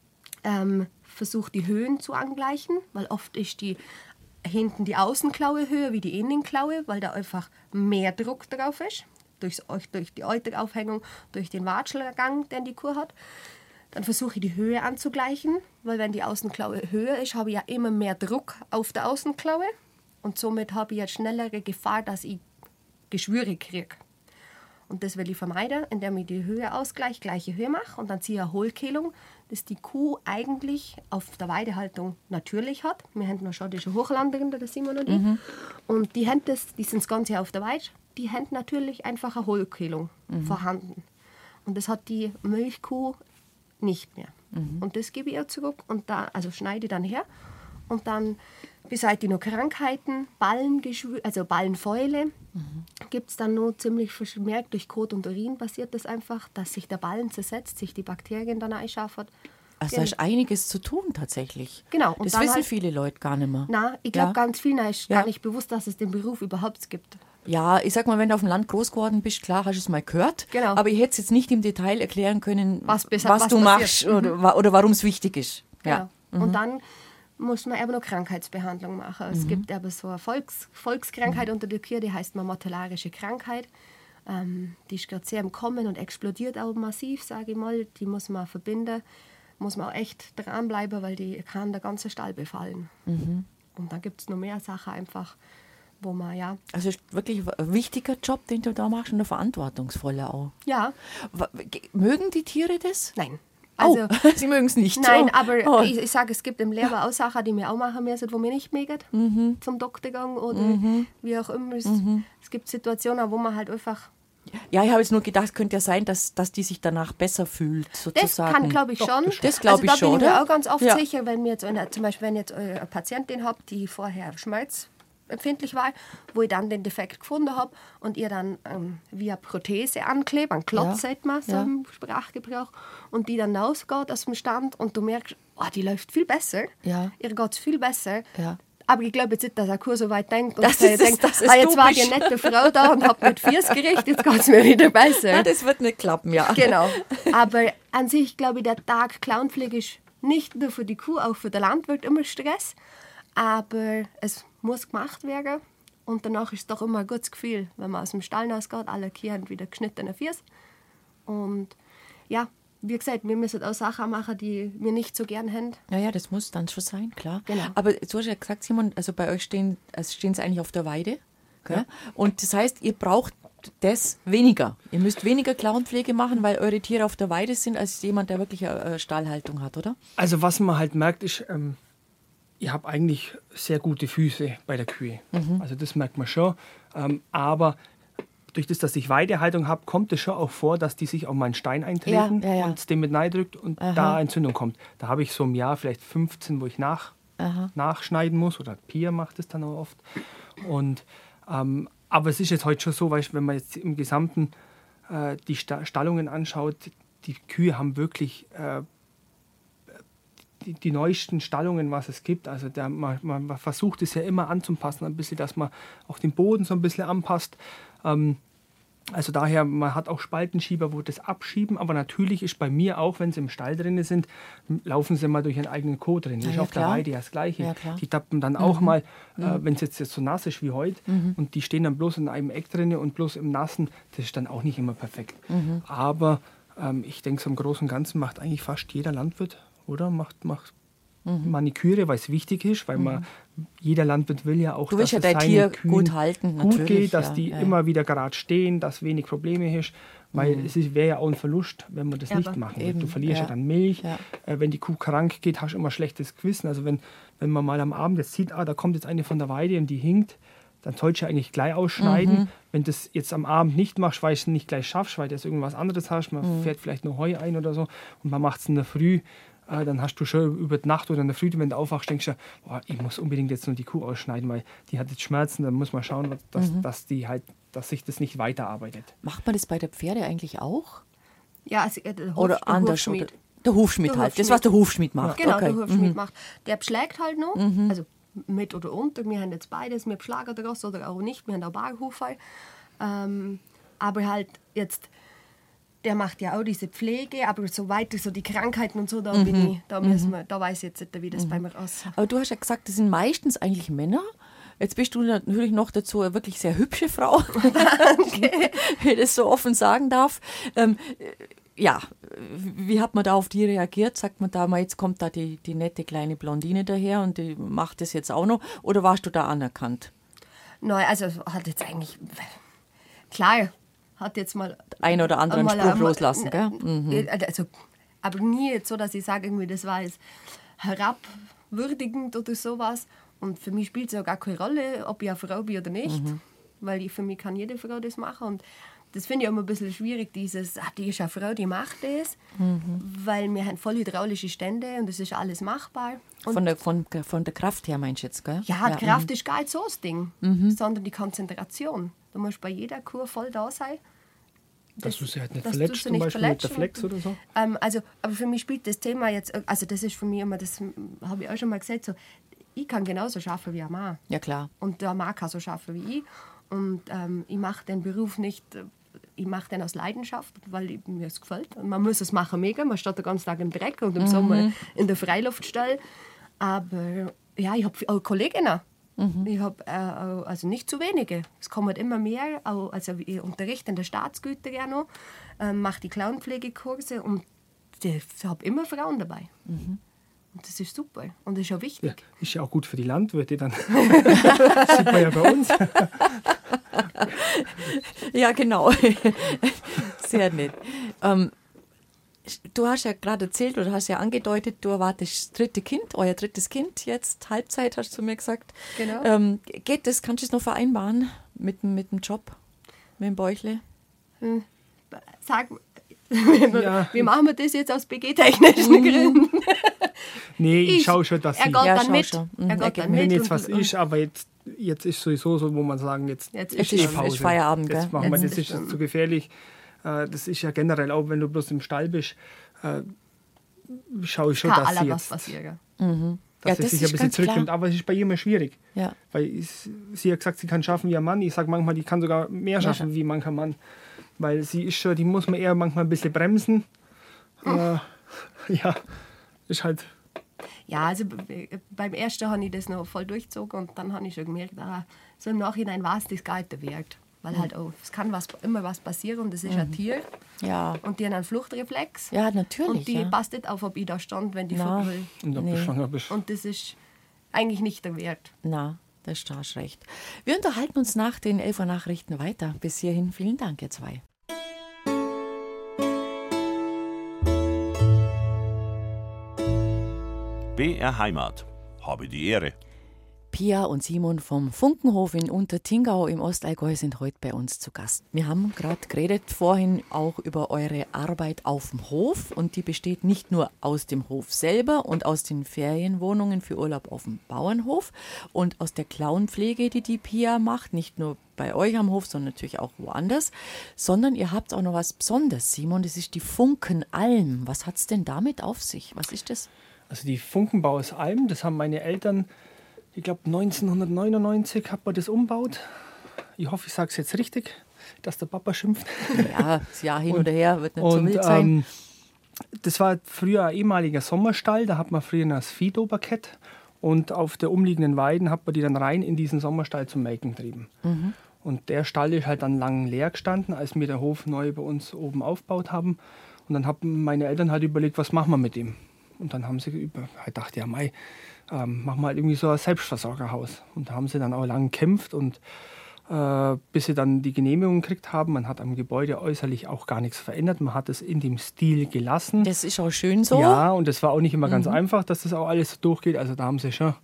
Ähm, versucht die Höhen zu angleichen, weil oft ist die hinten die Außenklaue höher wie die Innenklaue, weil da einfach mehr Druck drauf ist, durch, durch die Euteraufhängung, durch den Watschelgang, den die Kuh hat. Dann versuche ich die Höhe anzugleichen, weil wenn die Außenklaue höher ist, habe ich ja immer mehr Druck auf der Außenklaue und somit habe ich ja schnellere Gefahr, dass ich Geschwüre kriege. Und das will ich vermeiden, indem ich die Höhe ausgleiche, gleiche Höhe mache und dann ziehe ich eine Hohlkehlung, dass die Kuh eigentlich auf der Weidehaltung natürlich hat. Wir haben noch schottische Hochlanderin, der Simon und ich. Mhm. Und die haben das, die sind das ganze Jahr auf der Weide, die haben natürlich einfach eine Hohlkehlung mhm. vorhanden. Und das hat die Milchkuh nicht mehr. Mhm. Und das gebe ich ihr zurück und da, also schneide ich dann her und dann beseitige ich noch Krankheiten, Ballengeschwür, also Ballenfäule. Mhm. Gibt es dann noch ziemlich vermehrt durch Kot und Urin passiert das einfach, dass sich der Ballen zersetzt, sich die Bakterien dann einschaffen. Also da ist einiges zu tun tatsächlich. Genau. Und das wissen halt viele Leute gar nicht mehr. Nein, ich glaube ja. ganz vielen ist ja. gar nicht bewusst, dass es den Beruf überhaupt gibt. Ja, ich sag mal, wenn du auf dem Land groß geworden bist, klar, hast du es mal gehört. Genau. Aber ich hätte es jetzt nicht im Detail erklären können, was, was, was du passiert. machst oder, mhm. oder warum es wichtig ist. Genau. Ja. Mhm. Und dann muss man aber noch Krankheitsbehandlung machen. Es mhm. gibt aber so eine Volks, Volkskrankheit mhm. unter der Kühe, die heißt motellarische Krankheit. Ähm, die ist gerade sehr im Kommen und explodiert auch massiv, sage ich mal. Die muss man verbinden, muss man auch echt dranbleiben, weil die kann der ganze Stall befallen. Mhm. Und dann gibt es noch mehr Sachen einfach, wo man, ja... Also ist wirklich ein wichtiger Job, den du da machst und ein verantwortungsvoller auch. Ja. Mögen die Tiere das? Nein. Also, oh, Sie mögen es nicht. Nein, oh. aber oh. ich, ich sage, es gibt im Leben auch Sachen, die wir auch machen müssen, wo wir nicht mögen. Mhm. Zum Doktor gehen oder Mhm. wie auch immer. Es, Mhm. es gibt Situationen, wo man halt einfach... Ja, ich habe jetzt nur gedacht, es könnte ja sein, dass, dass die sich danach besser fühlt, sozusagen. Das kann, glaube ich, schon. Das glaube also, da ich schon, bin ich mir oder? auch ganz oft Ja. sicher, wenn mir jetzt eine, zum Beispiel, wenn ich jetzt eine Patientin habe, die vorher schmerzempfindlich war, wo ich dann den Defekt gefunden habe und ihr dann ähm, via Prothese anklebe, ein Klotz, Ja. sagt man, so Ja. im Sprachgebrauch, und die dann rausgeht aus dem Stand und du merkst, oh, die läuft viel besser, Ja. ihr geht es viel besser. Ja. Aber ich glaube jetzt nicht, dass er Kur so weit denkt und Das dass er ist- denkt, das ist ah, jetzt war typisch. die nette Frau da und hat mit Fiers gerichtet, jetzt geht es mir wieder besser. Ja, das wird nicht klappen, ja. Genau. Aber an sich, glaube ich, der Tag Clownpflege ist nicht nur für die Kuh, auch für den Landwirt immer Stress. Aber es muss gemacht werden. Und danach ist es doch immer ein gutes Gefühl, wenn man aus dem Stall rausgeht, alle Kühe haben wieder geschnittene Fiers. Und ja, wie gesagt, wir müssen auch Sachen machen, die wir nicht so gern haben. Ja, ja, das muss dann schon sein, klar. Genau. Aber so hast du ja gesagt, Simon, also bei euch stehen, also stehen sie eigentlich auf der Weide. Gell? Ja. Und das heißt, ihr braucht das weniger. Ihr müsst weniger Klauenpflege machen, weil eure Tiere auf der Weide sind, als jemand, der wirklich eine Stallhaltung hat, oder? Also was man halt merkt, ist, ähm, ich habe eigentlich sehr gute Füße bei der Kühe. Mhm. Also das merkt man schon. Ähm, aber durch das, dass ich Weidehaltung habe, kommt es schon auch vor, dass die sich auf meinen Stein eintreten Ja, ja, ja. und den mit reindrückt und Aha. da Entzündung kommt. Da habe ich so im Jahr vielleicht fünfzehn, wo ich nach, Aha. nachschneiden muss. Oder Pia macht es dann auch oft. Und, ähm, aber es ist jetzt heute schon so, weißt, wenn man jetzt im Gesamten äh, die Sta- Stallungen anschaut, die Kühe haben wirklich äh, die, die neuesten Stallungen, was es gibt. Also der, man, man versucht es ja immer anzupassen, ein bisschen, dass man auch den Boden so ein bisschen anpasst. Ähm, also daher, man hat auch Spaltenschieber, wo das abschieben, aber natürlich ist bei mir auch, wenn sie im Stall drin sind, laufen sie mal durch einen eigenen Kot drin. Das Ja, ist ja, auf der klar. Weide ja das Gleiche. Ja, klar. Die tappen dann auch mal, äh, wenn es jetzt, jetzt so nass ist wie heute, und die stehen dann bloß in einem Eck drin und bloß im Nassen, das ist dann auch nicht immer perfekt. Aber ähm, ich denke, so im Großen und Ganzen macht eigentlich fast jeder Landwirt, oder? Macht, macht Maniküre, weil es wichtig ist, weil man, jeder Landwirt will ja auch, Du willst dass ja es dein seinen Tier Kühen gut halten, gut natürlich, geht, dass ja, die ja. immer wieder gerade stehen, dass wenig Probleme ist, weil es wäre ja auch ein Verlust, wenn man das Ja, nicht aber machen eben, würde. Du verlierst ja, ja. dann Milch, Ja. äh, wenn die Kuh krank geht, hast du immer schlechtes Gewissen. Also wenn, wenn man mal am Abend jetzt sieht, ah, da kommt jetzt eine von der Weide und die hinkt, dann sollst du ja eigentlich gleich ausschneiden. Mhm. Wenn du das jetzt am Abend nicht machst, weil du es nicht gleich schaffst, weil du jetzt irgendwas anderes hast, man Mhm. fährt vielleicht noch Heu ein oder so und man macht es in der Früh, äh, dann hast du schon über die Nacht oder in der Früh, wenn du aufwachst, denkst du, boah, ich muss unbedingt jetzt nur die Kuh ausschneiden, weil die hat jetzt Schmerzen, dann muss man schauen, dass, Mhm. dass, die halt, dass sich das nicht weiterarbeitet. Macht man das bei der Pferde eigentlich auch? Ja, also, äh, der Hof, Oder der anders? Hufschmied. Oder der Hufschmied Der halt. Das, Hufschmied. was der Hufschmied macht. Genau, okay. der Hufschmied Mhm. macht. Der beschlägt halt noch, also mit oder unter. Wir haben jetzt beides, wir beschlagen draus oder auch nicht. Wir haben auch Barhufe. Ähm, aber halt jetzt, der macht ja auch diese Pflege, aber so weiter, so die Krankheiten und so, da, Mhm. bin ich, da, müssen wir, da weiß ich jetzt nicht, wie das bei mir aussieht. Aber du hast ja gesagt, das sind meistens eigentlich Männer. Jetzt bist du natürlich noch dazu eine wirklich sehr hübsche Frau, wenn ich das so offen sagen darf. Ähm, äh, ja, wie hat man da auf die reagiert? Sagt man da mal, jetzt kommt da die, die nette kleine Blondine daher und die macht das jetzt auch noch? Oder warst du da anerkannt? Nein, also hat jetzt eigentlich, klar, hat jetzt mal Ein oder anderen einmal- Spruch einmal- loslassen, gell? Mhm. Also, aber nie jetzt so, dass ich sage, irgendwie, das war jetzt herabwürdigend oder sowas. Und für mich spielt es ja gar keine Rolle, ob ich eine Frau bin oder nicht. Mhm. Weil ich, für mich kann jede Frau das machen. Und das finde ich auch immer ein bisschen schwierig, dieses, ach, die ist eine Frau, die macht das. Mhm. Weil wir haben voll hydraulische Stände und das ist alles machbar. Und Von der, von, von der Kraft her meinst du jetzt, gell? ja, die Kraft ist gar nicht so das Ding, sondern die Konzentration. Du musst bei jeder Kuh voll da sein. Dass du sie halt nicht dass du verletzt, sie zum nicht Beispiel mit der verletzt Flex oder so. Ähm, also, aber für mich spielt das Thema jetzt, also das ist für mich immer, das habe ich auch schon mal gesagt, so, ich kann genauso arbeiten wie ein Mann. Ja, klar. Und der Mann kann so arbeiten wie ich. Und ähm, ich mache den Beruf nicht, ich mache den aus Leidenschaft, weil ich, mir es gefällt. Und man muss es machen mega, man steht den ganzen Tag im Dreck und im Sommer in der Freiluftstall. Aber ja, ich habe auch Kolleginnen. Ich habe äh, also nicht zu wenige. Es kommen immer mehr. Auch, also ich unterrichte in der Staatsgüter ja noch, äh, mache die Clownpflegekurse und ich habe immer Frauen dabei. Und das ist super und das ist auch wichtig. Ja, ist ja auch gut für die Landwirte dann. Das sieht man ja bei uns. Ja, genau. Sehr nett. Ähm, du hast ja gerade erzählt oder hast ja angedeutet, du erwartest das dritte Kind, euer drittes Kind jetzt, Halbzeit hast du mir gesagt. Genau. Ähm, geht das, kannst du es noch vereinbaren mit, dem- mit dem Job, mit dem Bäuchle? Sag, Ja. wie machen wir das jetzt aus B G-technischen Gründen? Nee, ich, Ich- schaue schon, dass Er sie... geht Ja, dann schau mit. schon. Mhm, Er er geht geht dann mit. Wenn mit. jetzt was und, ist, aber jetzt, jetzt ist sowieso so, wo man sagen, jetzt, Jetzt ist eh es- ist Feierabend, Das gell? machen wir, Jetzt das ist ist jetzt zu gefährlich. Äh, Das ist ja generell auch, wenn du bloß im Stall bist, äh, schaue ich schon, kann dass aller sie was jetzt, passieren. dass Ja, sie das sich ist ein bisschen ganz zurücknimmt. klar. Aber es ist bei ihr immer schwierig. Ja. Weil ich, sie hat gesagt, sie kann schaffen wie ein Mann. Ich sage manchmal, die kann sogar mehr schaffen wie mancher Mann. Weil sie ist schon, die muss man eher manchmal ein bisschen bremsen. Äh, ja, ist halt... Ja, also b- beim ersten habe ich das noch voll durchgezogen und dann habe ich schon gemerkt, ah, so im Nachhinein war es das Gelte wert. Weil halt auch, es kann was, immer was passieren und das ist ein Tier Ja, und die haben einen Fluchtreflex. ja natürlich. Und die ja. passt nicht auf, ob ich da stand, wenn die Na. fort will. Und ob Nee. du schwanger bist. Und das ist eigentlich nicht der Wert. Na, da hast du recht. Wir unterhalten uns nach den elf Uhr Nachrichten weiter. Bis hierhin vielen Dank, ihr zwei. B R Heimat. Habe die Ehre. Pia und Simon vom Funkenhof in Untertingau im Ostallgäu sind heute bei uns zu Gast. Wir haben gerade geredet vorhin auch über eure Arbeit auf dem Hof und die besteht nicht nur aus dem Hof selber und aus den Ferienwohnungen für Urlaub auf dem Bauernhof und aus der Klauenpflege, die die Pia macht, nicht nur bei euch am Hof, sondern natürlich auch woanders, sondern ihr habt auch noch was Besonderes, Simon, das ist die Funkenalm. Was hat's denn damit auf sich? Was ist das? Also die Funkenbauersalm, das haben meine Eltern, ich glaube neunzehnhundertneunundneunzig hat man das umbaut. Ich hoffe, ich sage es jetzt richtig, dass der Papa schimpft. Ja, das Jahr hin oder her wird nicht so Und wild sein. ähm, das war früher ein ehemaliger Sommerstall, da hat man früher das Vieh drüber gehabt und auf der umliegenden Weiden hat man die dann rein in diesen Sommerstall zum Melken getrieben. Und der Stall ist halt dann lang leer gestanden, als wir den Hof neu bei uns oben aufgebaut haben. Und dann haben meine Eltern halt überlegt, was machen wir mit dem? Und dann haben sie über, halt gedacht, ja mei, ähm, machen wir halt irgendwie so ein Selbstversorgerhaus. Und da haben sie dann auch lang gekämpft und äh, bis sie dann die Genehmigung gekriegt haben. Man hat am Gebäude äußerlich auch gar nichts verändert. Man hat es in dem Stil gelassen. Das ist auch schön so. Ja, und es war auch nicht immer ganz einfach, dass das auch alles so durchgeht. Also da haben sie schon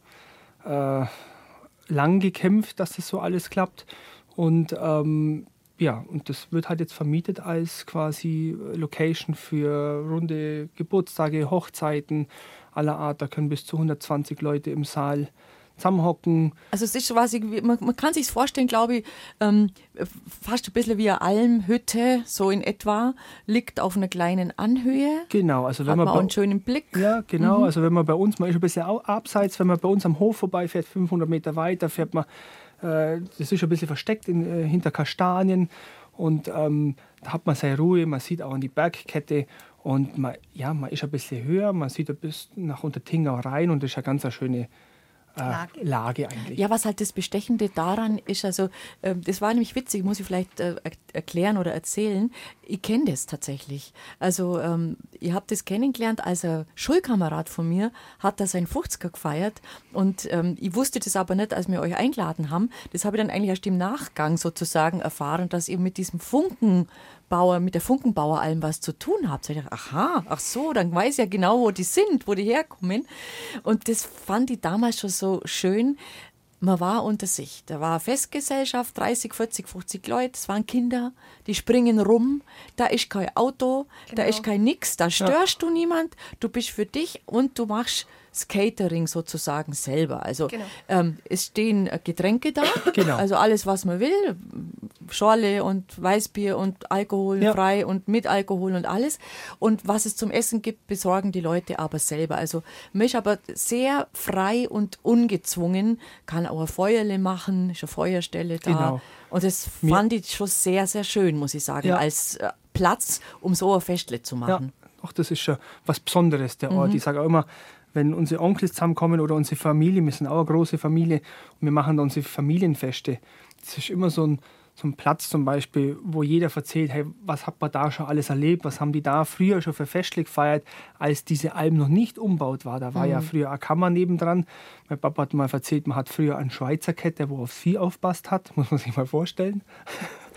äh, lang gekämpft, dass das so alles klappt. Und ähm, ja, und das wird halt jetzt vermietet als quasi Location für runde Geburtstage, Hochzeiten aller Art. Da können bis zu hundertzwanzig Leute im Saal zusammenhocken. Also es ist quasi, wie- man, man kann sich vorstellen, glaube ich, ähm, fast ein bisschen wie eine Almhütte, so in etwa, liegt auf einer kleinen Anhöhe. Genau, also wenn Hat man, man auch bei, einen schönen Blick. ja, genau, also wenn man bei uns, man ist ein bisschen au- abseits, wenn man bei uns am Hof vorbeifährt, fünfhundert Meter weiter, fährt man, äh, das ist ein bisschen versteckt in, äh, hinter Kastanien und ähm, da hat man seine Ruhe, man sieht auch an die Bergkette und man, ja, man ist ein bisschen höher, man sieht ein bisschen nach Untertingau rein und das ist eine ganz eine schöne äh, Lage. Lage eigentlich. Ja, was halt das Bestechende daran ist, also ähm, das war nämlich witzig, muss ich vielleicht äh, er- erklären oder erzählen. Ich kenne das tatsächlich. Also ähm, ihr habt das kennengelernt, als ein Schulkamerad von mir hat da seinen fünfziger gefeiert und ähm, ich wusste das aber nicht, als wir euch eingeladen haben. Das habe ich dann eigentlich erst im Nachgang sozusagen erfahren, dass ihr mit diesem Funkenbauer, mit der Funkenbaueralm was zu tun habt. So ich dachte, aha, ach so, dann weiß ich ja genau, wo die sind, wo die herkommen. Und das fand ich damals schon so schön. Man war unter sich. Da war eine Festgesellschaft, dreißig, vierzig, fünfzig Leute, es waren Kinder, die springen rum, da ist kein Auto, da ist kein Nix, da störst du niemand, du bist für dich und du machst das Catering sozusagen selber. Also Genau. ähm, es stehen äh, Getränke da, Genau. also alles, was man will, Schorle und Weißbier und alkoholfrei Ja. und mit Alkohol und alles. Und was es zum Essen gibt, besorgen die Leute aber selber. Also man ist aber sehr frei und ungezwungen, kann auch ein Feuerle machen, ist eine Feuerstelle da. Genau. Und das Mir- fand ich schon sehr, sehr schön, muss ich sagen, Ja. als äh, Platz, um so ein Festle zu Ja, machen. auch das ist schon was Besonderes, der Ort. Ich sage auch immer, wenn unsere Onkels zusammenkommen oder unsere Familie, wir sind auch eine große Familie, und wir machen da unsere Familienfeste. Das ist immer so ein, so ein Platz zum Beispiel, wo jeder erzählt, hey, was hat man da schon alles erlebt, was haben die da früher schon für Festlich gefeiert, als diese Alm noch nicht umbaut war. Da war ja früher eine Kammer nebendran. Mein Papa hat mal erzählt, man hat früher einen Schweizer Kette, wo aufs Vieh aufpasst hat, muss man sich mal vorstellen.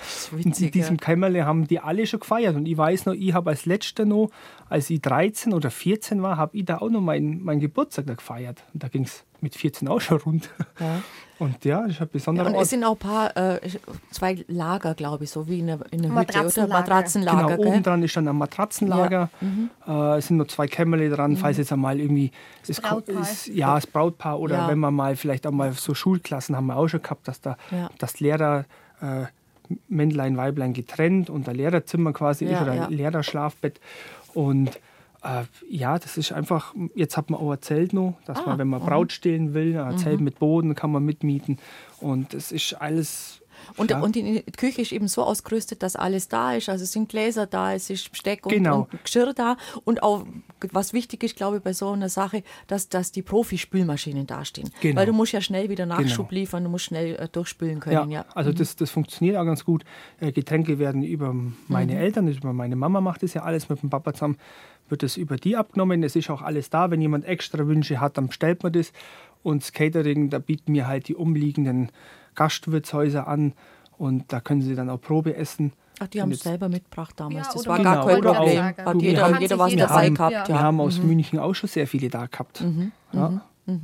witzig, in diesem ja. Kämmerle haben die alle schon gefeiert. Und ich weiß noch, ich habe als letzter noch, als ich dreizehn oder vierzehn war, habe ich da auch noch meinen mein Geburtstag da gefeiert. Und da ging es mit vierzehn auch schon rund. Ja. Und ja, das ist ein besonderer Und Ort. es sind auch ein paar, äh, zwei Lager, glaube ich, so wie in einer, in einer Hütte, oder? Matratzenlager. Matratzenlager, Genau, gell? oben dran ist dann ein Matratzenlager. Äh, es sind noch zwei Kämmerle dran, falls jetzt einmal irgendwie das Brautpaar. ist, ja, das Brautpaar oder Ja. wenn man mal vielleicht auch mal so Schulklassen haben wir auch schon gehabt, dass da Ja. das Lehrer äh, Männlein, Weiblein getrennt und ein Lehrerzimmer quasi Ja, ist oder ein ja. Lehrerschlafbett. Und äh, ja, das ist einfach, jetzt hat man auch ein Zelt noch, dass Ah, man, wenn man Braut stehlen will, ein Zelt mit Boden kann man mitmieten. Und es ist alles. Und, ja, und die Küche ist eben so ausgerüstet, dass alles da ist. Also es sind Gläser da, es ist Besteck und, Genau. und Geschirr da. Und auch, was wichtig ist, glaube ich, bei so einer Sache, dass, dass die Profi-Spülmaschinen dastehen. Genau. Weil du musst ja schnell wieder Nachschub Genau. liefern, du musst schnell äh, durchspülen Ja, können. Ja, also das, das funktioniert auch ganz gut. Äh, Getränke werden über meine Eltern, über meine Mama macht das ja alles mit dem Papa zusammen, wird das über die abgenommen. Es ist auch alles da. Wenn jemand extra Wünsche hat, dann bestellt man das. Und das Catering, da bieten mir halt die umliegenden Gastwirtshäuser an und da können sie dann auch Probe essen. Ach, die Und haben es jetzt- selber mitgebracht damals. Ja, das oder- war Genau, gar kein oder Problem. auch- Hat du, wir jeder, haben- jeder was jeder dabei haben- gehabt. ja. Wir Ja. haben aus München auch schon sehr viele da gehabt. Ja.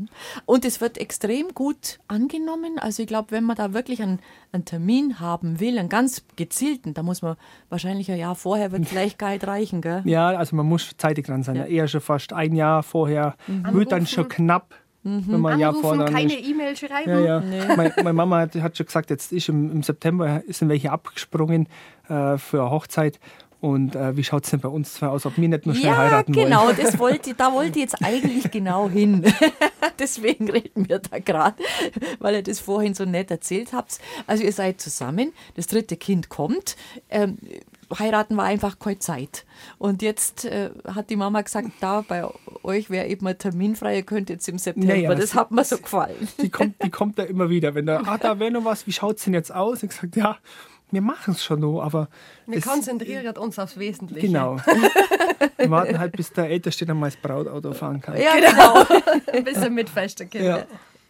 Und es wird extrem gut angenommen. Also ich glaube, wenn man da wirklich einen, einen Termin haben will, einen ganz gezielten, da muss man wahrscheinlich ein Jahr vorher, wird vielleicht gar nicht reichen, gell? Ja, also man muss zeitig dran sein. Ja. Eher schon fast ein Jahr vorher. Wird dann Anrufen. schon knapp, wenn man ein Jahr Anrufen, vorher keine ist. E-Mail schreiben. Ja, ja. Meine, meine Mama hat, hat schon gesagt, jetzt ist im, im September sind welche abgesprungen äh, für eine Hochzeit. Und äh, wie schaut es denn bei uns zwei aus, ob wir nicht nur schnell Ja, heiraten genau, wollen? das wollte, da wollte ich jetzt eigentlich genau hin. Deswegen reden wir da gerade, weil ihr das vorhin so nett erzählt habt. Also ihr seid zusammen, das dritte Kind kommt. Ähm, heiraten war einfach keine Zeit. Und jetzt äh, hat die Mama gesagt, da bei euch wäre eben ein Termin frei, ihr könnt jetzt im September. Naja, das sie- hat mir so gefallen. Die kommt, die kommt da immer wieder. Wenn da, ah, da wäre noch was, wie schaut es denn jetzt aus? Ich gesagt, ja, wir machen es schon noch, aber. Wir es- konzentrieren uns aufs Wesentliche. Genau. Wir warten halt, bis der Älteste dann mal das Brautauto fahren kann. Ja, genau. Ein bisschen mitfester Kinder. Ja.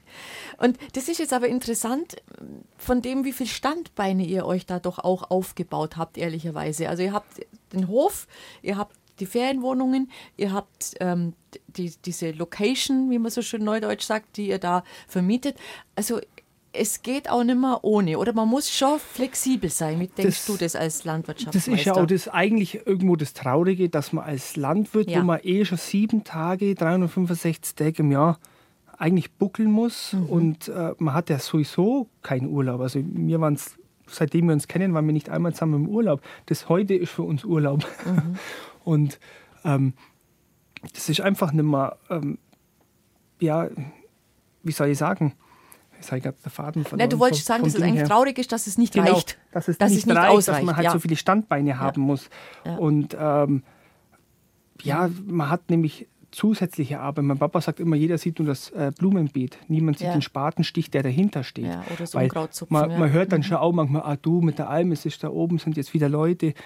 Und das ist jetzt aber interessant, von dem, wie viel Standbeine ihr euch da doch auch aufgebaut habt, ehrlicherweise. Also ihr habt den Hof, ihr habt die Ferienwohnungen, ihr habt ähm, die, diese Location, wie man so schön neudeutsch sagt, die ihr da vermietet. Also es geht auch nicht mehr ohne. Oder man muss schon flexibel sein. Wie denkst Das- du das als Das Landwirtschaftsmeister? ist ja auch das eigentlich irgendwo das Traurige, dass man als Landwirt, Ja. wo man eh schon sieben Tage, dreihundertfünfundsechzig Tage im Jahr eigentlich buckeln muss Mhm. und äh, man hat ja sowieso keinen Urlaub. Also wir waren seitdem wir uns kennen, waren wir nicht einmal zusammen im Urlaub. Das heute ist für uns Urlaub. Mhm. Und ähm, das ist einfach nicht mehr, ähm, ja, wie soll ich sagen? Jetzt habe ich gerade den Faden verloren. Nein, du wolltest vom- sagen, vom dass es Ding eigentlich her. traurig ist, dass es nicht Genau, reicht. dass es dass nicht, es nicht reicht, ausreicht. dass man halt ja. so viele Standbeine haben muss. Ja. Und ähm, ja, man hat nämlich zusätzliche Arbeit. Mein Papa sagt immer, jeder sieht nur das äh, Blumenbeet. Niemand sieht Ja. den Spatenstich, der dahinter steht. Ja, oder das Weil Unkrautzupfen, man, ja. man hört dann schon auch manchmal, ah, du mit der Alm, es ist da oben, sind jetzt wieder Leute. Äh,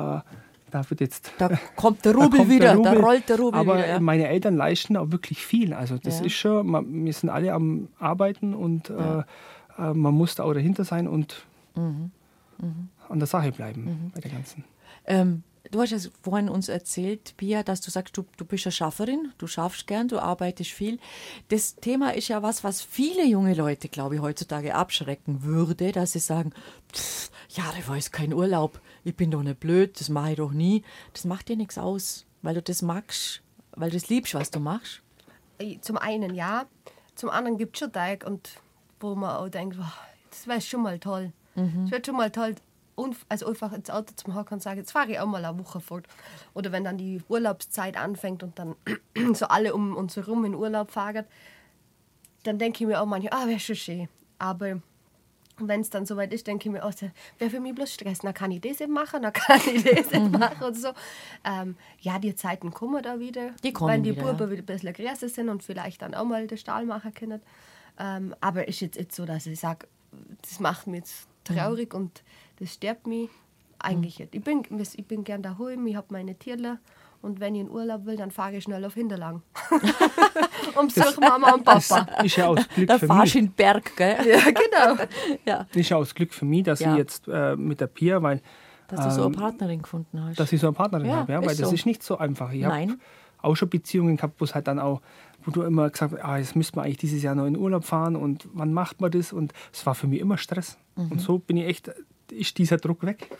da wird jetzt... Da kommt der da Rubel kommt der wieder, Rubel. da rollt der Rubel Aber wieder. Ja. meine Eltern leisten auch wirklich viel. Also das Ja. ist schon, man, wir sind alle am Arbeiten und Ja. äh, äh, man muss da auch dahinter sein und Mhm. an der Sache bleiben bei der ganzen. Ähm, du hast ja vorhin uns erzählt, Pia, dass du sagst, du, du bist eine Schafferin, du schaffst gern, du arbeitest viel. Das Thema ist ja was, was viele junge Leute, glaube ich, heutzutage abschrecken würde, dass sie sagen, pff, ja, da war jetzt kein Urlaub, ich bin doch nicht blöd, das mache ich doch nie. Das macht dir nichts aus, weil du das magst, weil du das liebst, was du machst. Zum einen ja, zum anderen gibt es schon Teig, und wo man auch denkt, wow, das wäre schon mal toll. Es wird schon mal toll, also einfach ins Auto zum Hocken und sagen, jetzt fahre ich auch mal eine Woche fort. Oder wenn dann die Urlaubszeit anfängt und dann so alle um uns herum in Urlaub fahren, dann denke ich mir auch manchmal, ah, wäre schon schön. Aber wenn es dann soweit ist, denke ich mir auch, wäre für mich bloß Stress. Dann kann ich das eben machen, dann kann ich das eben machen und so. Ähm, ja, die Zeiten kommen da wieder. Die kommen wenn die wieder, Buben ja. wieder ein bisschen größer sind und vielleicht dann auch mal den Stahl machen können. Ähm, aber ist jetzt nicht so, dass ich sage, das macht mich jetzt traurig und das stört mich eigentlich nicht. Ich bin, ich bin gern daheim, ich habe meine Tierle Und wenn ich in Urlaub will, dann fahre ich schnell auf Hinterlang. Und besuche Mama und Papa. Das ist ja aus Glück Da für fahrst du mich. in den Berg, gell? Ja, genau. Ja, Das ist ja aus Glück für mich, dass Ja. ich jetzt äh, mit der Pia, weil dass du so eine ähm, Partnerin gefunden hast. dass ich so eine Partnerin Ja, habe, ja, ist weil das so. ist nicht so einfach. Ich habe Nein. auch schon Beziehungen gehabt, wo es halt dann auch, wo du immer gesagt hast, ah, jetzt müsste man eigentlich dieses Jahr noch in Urlaub fahren und wann macht man das? Und es war für mich immer Stress. Mhm. Und so bin ich echt, ist dieser Druck weg.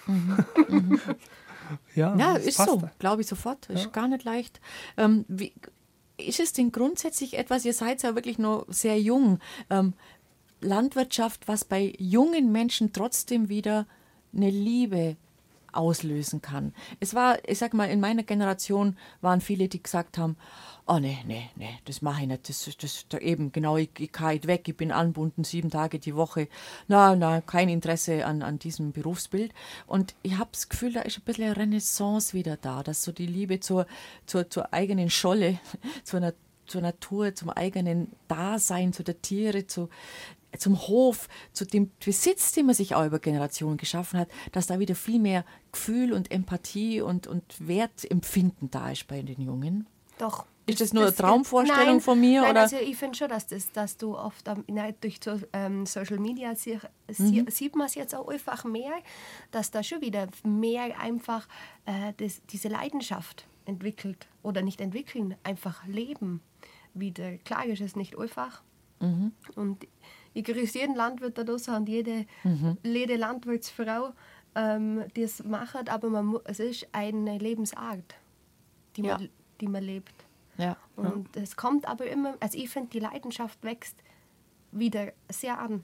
ja, Ja, das ist passt. so, glaube ich sofort. Ist gar nicht leicht. Ähm, wie, ist es denn grundsätzlich etwas, ihr seid ja wirklich noch sehr jung, ähm, Landwirtschaft, was bei jungen Menschen trotzdem wieder eine Liebe auslösen kann? Es war, ich sag mal, in meiner Generation waren viele, die gesagt haben, oh nee, nee, nee, das mache ich nicht, das, das, da eben, genau, ich, ich kann nicht weg, ich bin angebunden, sieben Tage die Woche, na, na, kein Interesse an, an diesem Berufsbild. Und ich habe das Gefühl, da ist ein bisschen eine Renaissance wieder da, dass so die Liebe zur, zur, zur eigenen Scholle, zur, einer, zur Natur, zum eigenen Dasein, zu der Tiere, zu, zum Hof, zu dem Besitz, den man sich auch über Generationen geschaffen hat, dass da wieder viel mehr Gefühl und Empathie und, und Wertempfinden da ist bei den Jungen. Doch. Ist das nur eine Das- Traumvorstellung nein, von mir? Nein, oder? also ich finde schon, dass, das, dass du oft ähm, nein, durch so, ähm, Social Media sie, sie, sieht man es jetzt auch einfach mehr, dass da schon wieder mehr einfach äh, das, diese Leidenschaft entwickelt oder nicht entwickeln, einfach leben wieder. Klar ist es nicht einfach. Und ich grüße jeden Landwirt da draußen und jede, jede Landwirtsfrau, ähm, die es macht, aber man, mu- es ist eine Lebensart, die man, Ja. die man lebt. Ja. Und es kommt aber immer, also ich finde, die Leidenschaft wächst wieder sehr an.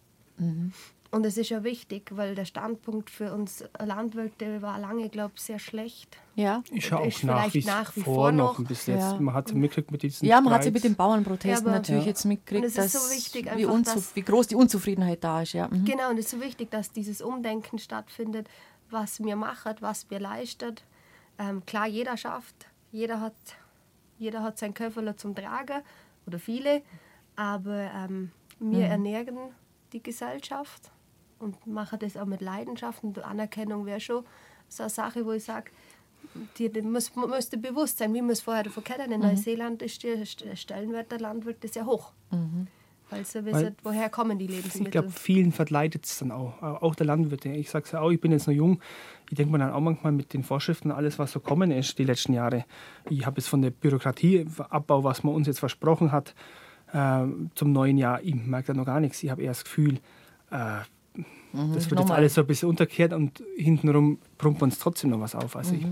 Und es ist ja wichtig, weil der Standpunkt für uns Landwirte war lange, glaube ich, sehr schlecht. Ja. Ist ja Und auch ist nach vielleicht wie, nach wie vor vor noch noch. ein bisschen. Jetzt, Ja. man hat es mitgekriegt mit diesen Ja, man hat sie Streiks. mit den Bauernprotesten Ja, aber- natürlich Ja. jetzt mitgekriegt, Und es ist dass so wichtig wie, einfach, unzu dass- wie groß die Unzufriedenheit da ist. Ja. Mhm. Genau, und es ist so wichtig, dass dieses Umdenken stattfindet, was wir machen, was wir leisten. Ähm, klar, jeder schafft, jeder hat, jeder hat sein Köfferle zum Tragen, oder viele, aber ähm, wir ernähren die Gesellschaft und machen das auch mit Leidenschaft, und Anerkennung wäre schon so eine Sache, wo ich sage, die, die muss, man müsste bewusst sein, wie wir es vorher davon kennen. In Neuseeland ist der St- Stellenwert der Landwirte sehr hoch, weil sie wissen, woher kommen die Ich Lebensmittel. glaube, vielen verleitet es dann auch, auch der Landwirte. Ich sage es ja auch, ich bin jetzt noch jung. Ich denke mir dann auch manchmal mit den Vorschriften, alles, was so kommen ist die letzten Jahre. Ich habe jetzt von der Bürokratieabbau, was man uns jetzt versprochen hat, äh, zum neuen Jahr, ich merke da noch gar nichts. Ich habe eher das Gefühl, äh, das wird jetzt nochmal. alles so ein bisschen unterkehrt und hintenrum brummt uns trotzdem noch was auf. Also ich,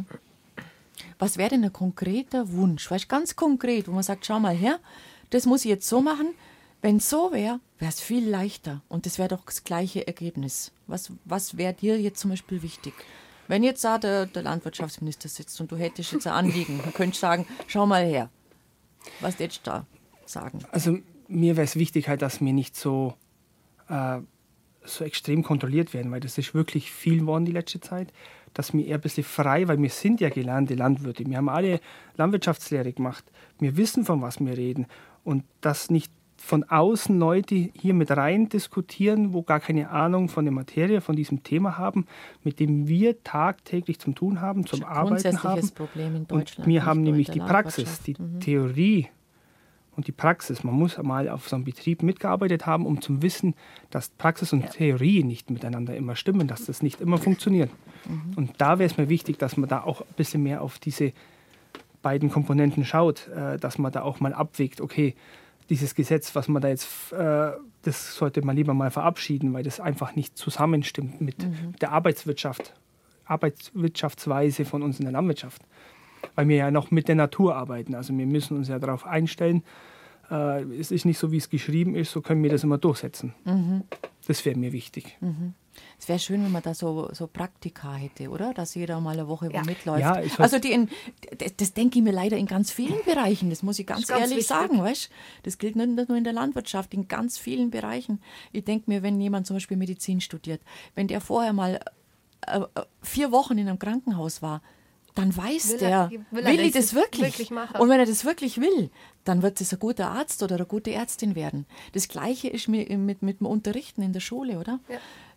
Was wäre denn ein konkreter Wunsch? Weißt, ganz konkret, wo man sagt, schau mal her, das muss ich jetzt so machen. Wenn es so wäre, wäre es viel leichter. Und das wäre doch das gleiche Ergebnis. Was, was wäre dir jetzt zum Beispiel wichtig? Wenn jetzt da der, der Landwirtschaftsminister sitzt und du hättest jetzt ein Anliegen, dann könntest du sagen, schau mal her. Was würdest du da sagen? Also mir wäre es wichtig, halt, dass wir nicht so, äh, so extrem kontrolliert werden, weil das ist wirklich viel geworden die letzte Zeit, dass wir eher ein bisschen frei, weil wir sind ja gelernte Landwirte, wir haben alle Landwirtschaftslehre gemacht, wir wissen, von was wir reden, und dass nicht von außen Leute hier mit rein diskutieren, wo gar keine Ahnung von der Materie, von diesem Thema haben, mit dem wir tagtäglich zu tun haben, zum ein Arbeiten grundsätzliches haben. Problem in Und Deutschland, wir nicht haben nur in nämlich der die Praxis, die Landwirtschaft. Mhm. Theorie und die Praxis. Man muss einmal auf so einem Betrieb mitgearbeitet haben, um zu wissen, dass Praxis und Theorie nicht miteinander immer stimmen, dass das nicht immer funktioniert. Mhm. Und da wäre es mir wichtig, dass man da auch ein bisschen mehr auf diese beiden Komponenten schaut, äh, dass man da auch mal abwägt, okay, dieses Gesetz, was man da jetzt, äh, das sollte man lieber mal verabschieden, weil das einfach nicht zusammenstimmt mit, Mhm. mit der Arbeitswirtschaft, Arbeitswirtschaftsweise von uns in der Landwirtschaft. Weil wir ja noch mit der Natur arbeiten. Also wir müssen uns ja darauf einstellen, äh, es ist nicht so, wie es geschrieben ist, so können wir das immer durchsetzen. Mhm. Das wäre mir wichtig. Es wäre schön, wenn man da so, so Praktika hätte, oder? Dass jeder mal eine Woche wo Ja. mitläuft. Ja, ich also die in, das, das denke ich mir leider in ganz vielen Bereichen, das muss ich ganz, ist ganz ehrlich wichtig. sagen, weißt? Das gilt nicht nur in der Landwirtschaft, in ganz vielen Bereichen. Ich denke mir, wenn jemand zum Beispiel Medizin studiert, wenn der vorher mal äh, äh, vier Wochen in einem Krankenhaus war, dann weiß Will der, er- will, will er ich das das wirklich? wirklich machen? Und wenn er das wirklich will, dann wird es ein guter Arzt oder eine gute Ärztin werden. Das Gleiche ist mit, mit, mit dem Unterrichten in der Schule, oder? Ja.